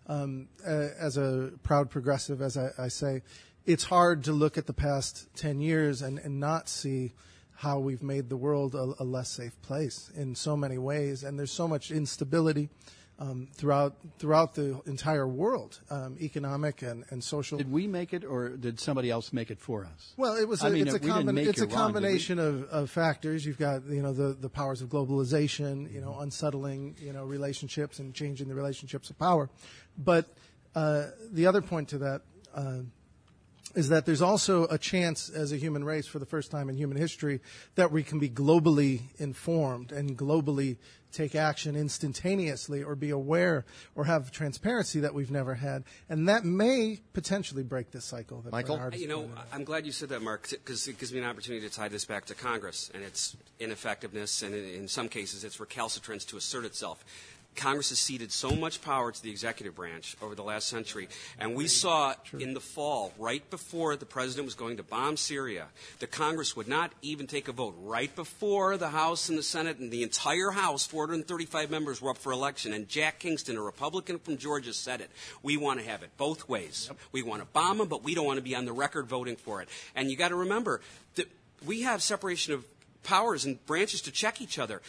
as a proud progressive, as I say, it's hard to look at the past 10 years and not see how we've made the world a less safe place in so many ways. And there's so much instability throughout the entire world, economic and social. Did we make it, or did somebody else make it for us? Well, it's a combination of factors. You've got the powers of globalization, unsettling relationships and changing the relationships of power. But the other point to that is that there's also a chance as a human race for the first time in human history that we can be globally informed and globally take action instantaneously or be aware or have transparency that we've never had. And that may potentially break this cycle. That Michael? I'm glad you said that, Mark, because it gives me an opportunity to tie this back to Congress and its ineffectiveness and in some cases its recalcitrance to assert itself. Congress has ceded so much power to the executive branch over the last century. And we saw in the fall, right before the president was going to bomb Syria, that Congress would not even take a vote. Right before the House and the Senate and the entire House, 435 members, were up for election. And Jack Kingston, a Republican from Georgia, said it. We want to have it both ways. Yep. We want to bomb them, but we don't want to be on the record voting for it. And you got to remember that we have separation of powers and branches to check each other.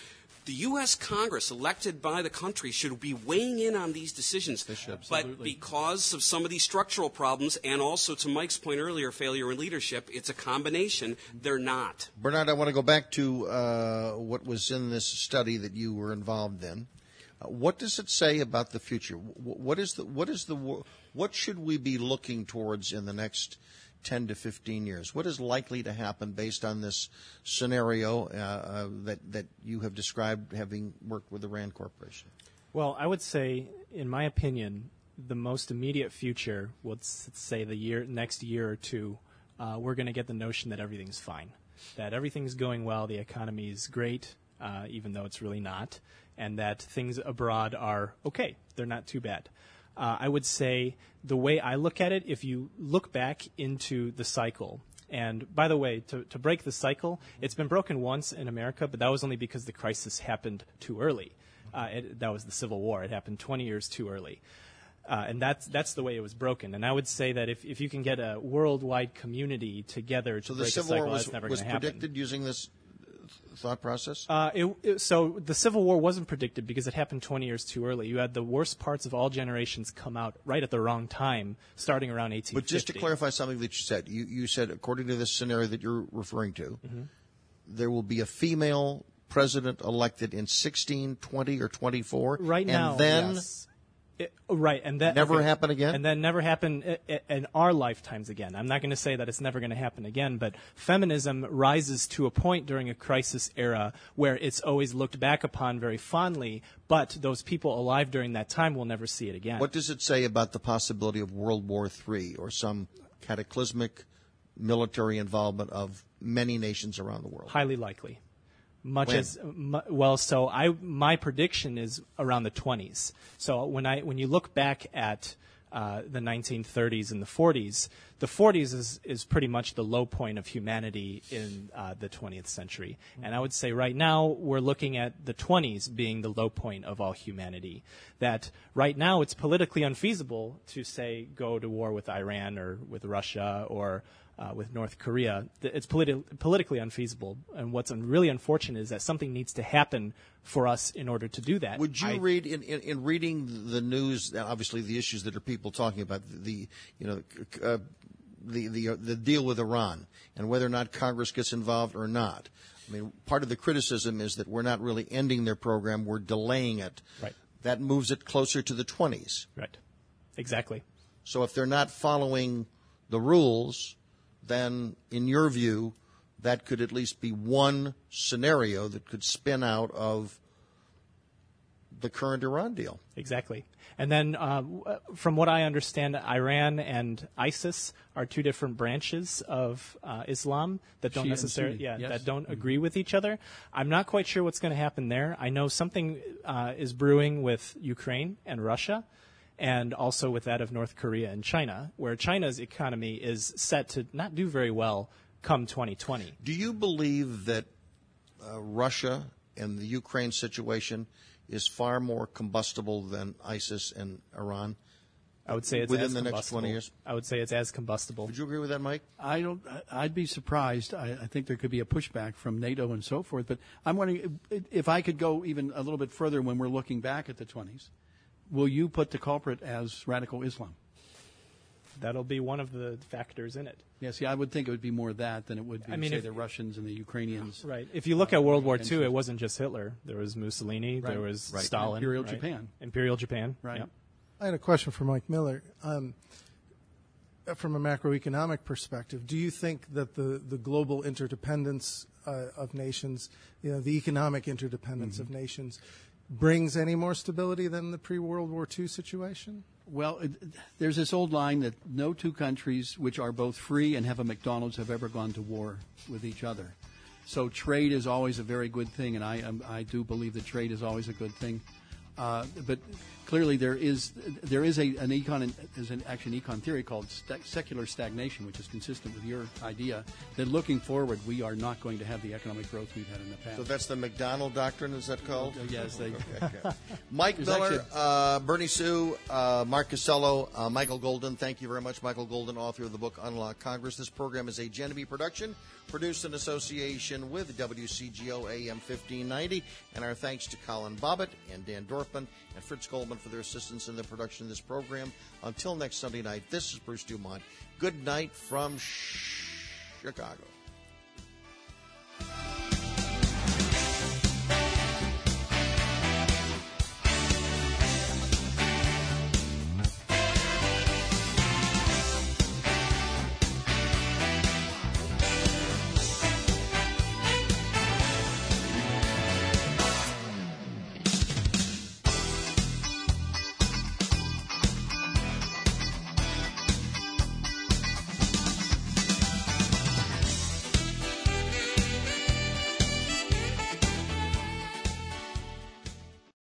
The U.S. Congress, elected by the country, should be weighing in on these decisions. But because of some of these structural problems, and also to Mike's point earlier, failure in leadership, it's a combination. They're not. Bernard, I want to go back to what was in this study that you were involved in. What does it say about the future? What should we be looking towards in the next 10 to 15 years? What is likely to happen based on this scenario that you have described, having worked with the RAND Corporation? Well, I would say, in my opinion, the most immediate future, let's say the next year or two, we're going to get the notion that everything's fine, that everything's going well, the economy is great, even though it's really not, and that things abroad are okay. They're not too bad. I would say the way I look at it, if you look back into the cycle, and by the way, to break the cycle, it's been broken once in America, but that was only because the crisis happened too early. That was the Civil War. It happened 20 years too early. And that's the way it was broken. And I would say that if you can get a worldwide community together to break the cycle, that's never going to happen. So the Civil War was predicted using this thought process? So the Civil War wasn't predicted because it happened 20 years too early. You had the worst parts of all generations come out right at the wrong time, starting around 1850. But just to clarify something that you said, you said, according to this scenario that you're referring to, there will be a female president elected in 16, 20, or 24? Right now, and then yes. Right, and that never happen again, and then never happen in our lifetimes again. I'm not going to say that it's never going to happen again, but feminism rises to a point during a crisis era where it's always looked back upon very fondly, but those people alive during that time will never see it again. What does it say about the possibility of World War III or some cataclysmic military involvement of many nations around the world? Highly likely. My prediction is around the 20s. So when you look back at the 1930s and the 40s is pretty much the low point of humanity in the 20th century. And I would say right now we're looking at the 20s being the low point of all humanity. That right now it's politically unfeasible to say go to war with Iran or with Russia or with North Korea. It's politically unfeasible. And what's really unfortunate is that something needs to happen for us in order to do that. Would you read in reading the news, obviously the issues that are people talking about, the deal with Iran and whether or not Congress gets involved or not? I mean, part of the criticism is that we're not really ending their program, we're delaying it. Right. That moves it closer to the 20s. Right. Exactly. So if they're not following the rules, then in your view, that could at least be one scenario that could spin out of the current Iran deal. Exactly. And then from what I understand, Iran and ISIS are two different branches of Islam that don't that don't agree with each other. I'm not quite sure what's going to happen there. I know something is brewing with Ukraine and Russia, and also with that of North Korea and China, where China's economy is set to not do very well come 2020. Do you believe that Russia and the Ukraine situation is far more combustible than ISIS and Iran? I would say it's within as the combustible. next 20 years. I would say it's as combustible. Would you agree with that, Mike? I'd be surprised. I think there could be a pushback from NATO and so forth. But I'm wondering if I could go even a little bit further when we're looking back at the 20s. Will you put the culprit as radical Islam? That'll be one of the factors in it. Yeah, see, I would think it would be more that than it would be, say, the Russians and the Ukrainians. Right. If you look at World War II, it wasn't just Hitler. There was Mussolini. Right. There was Stalin. Imperial Japan. Imperial Japan. Right. Yep. I had a question for Mike Miller. From a macroeconomic perspective, do you think that the global interdependence of nations, the economic interdependence of nations, brings any more stability than the pre-World War II situation? Well, there's this old line that no two countries which are both free and have a McDonald's have ever gone to war with each other. So trade is always a very good thing, and I do believe that trade is always a good thing. But clearly there is an econ theory called secular stagnation, which is consistent with your idea that looking forward we are not going to have the economic growth we've had in the past. So that's the McDonald doctrine, is that called? Yes. Okay. Mike Miller, Bernie Sue, Mark Casello, Michael Golden. Thank you very much, Michael Golden, author of the book Unlock Congress. This program is a Genevieve production, produced in association with WCGO AM 1590, and our thanks to Colin Bobbitt and Dan Dorfman and Fritz Goldman for their assistance in the production of this program. Until next Sunday night, this is Bruce Dumont. Good night from Chicago.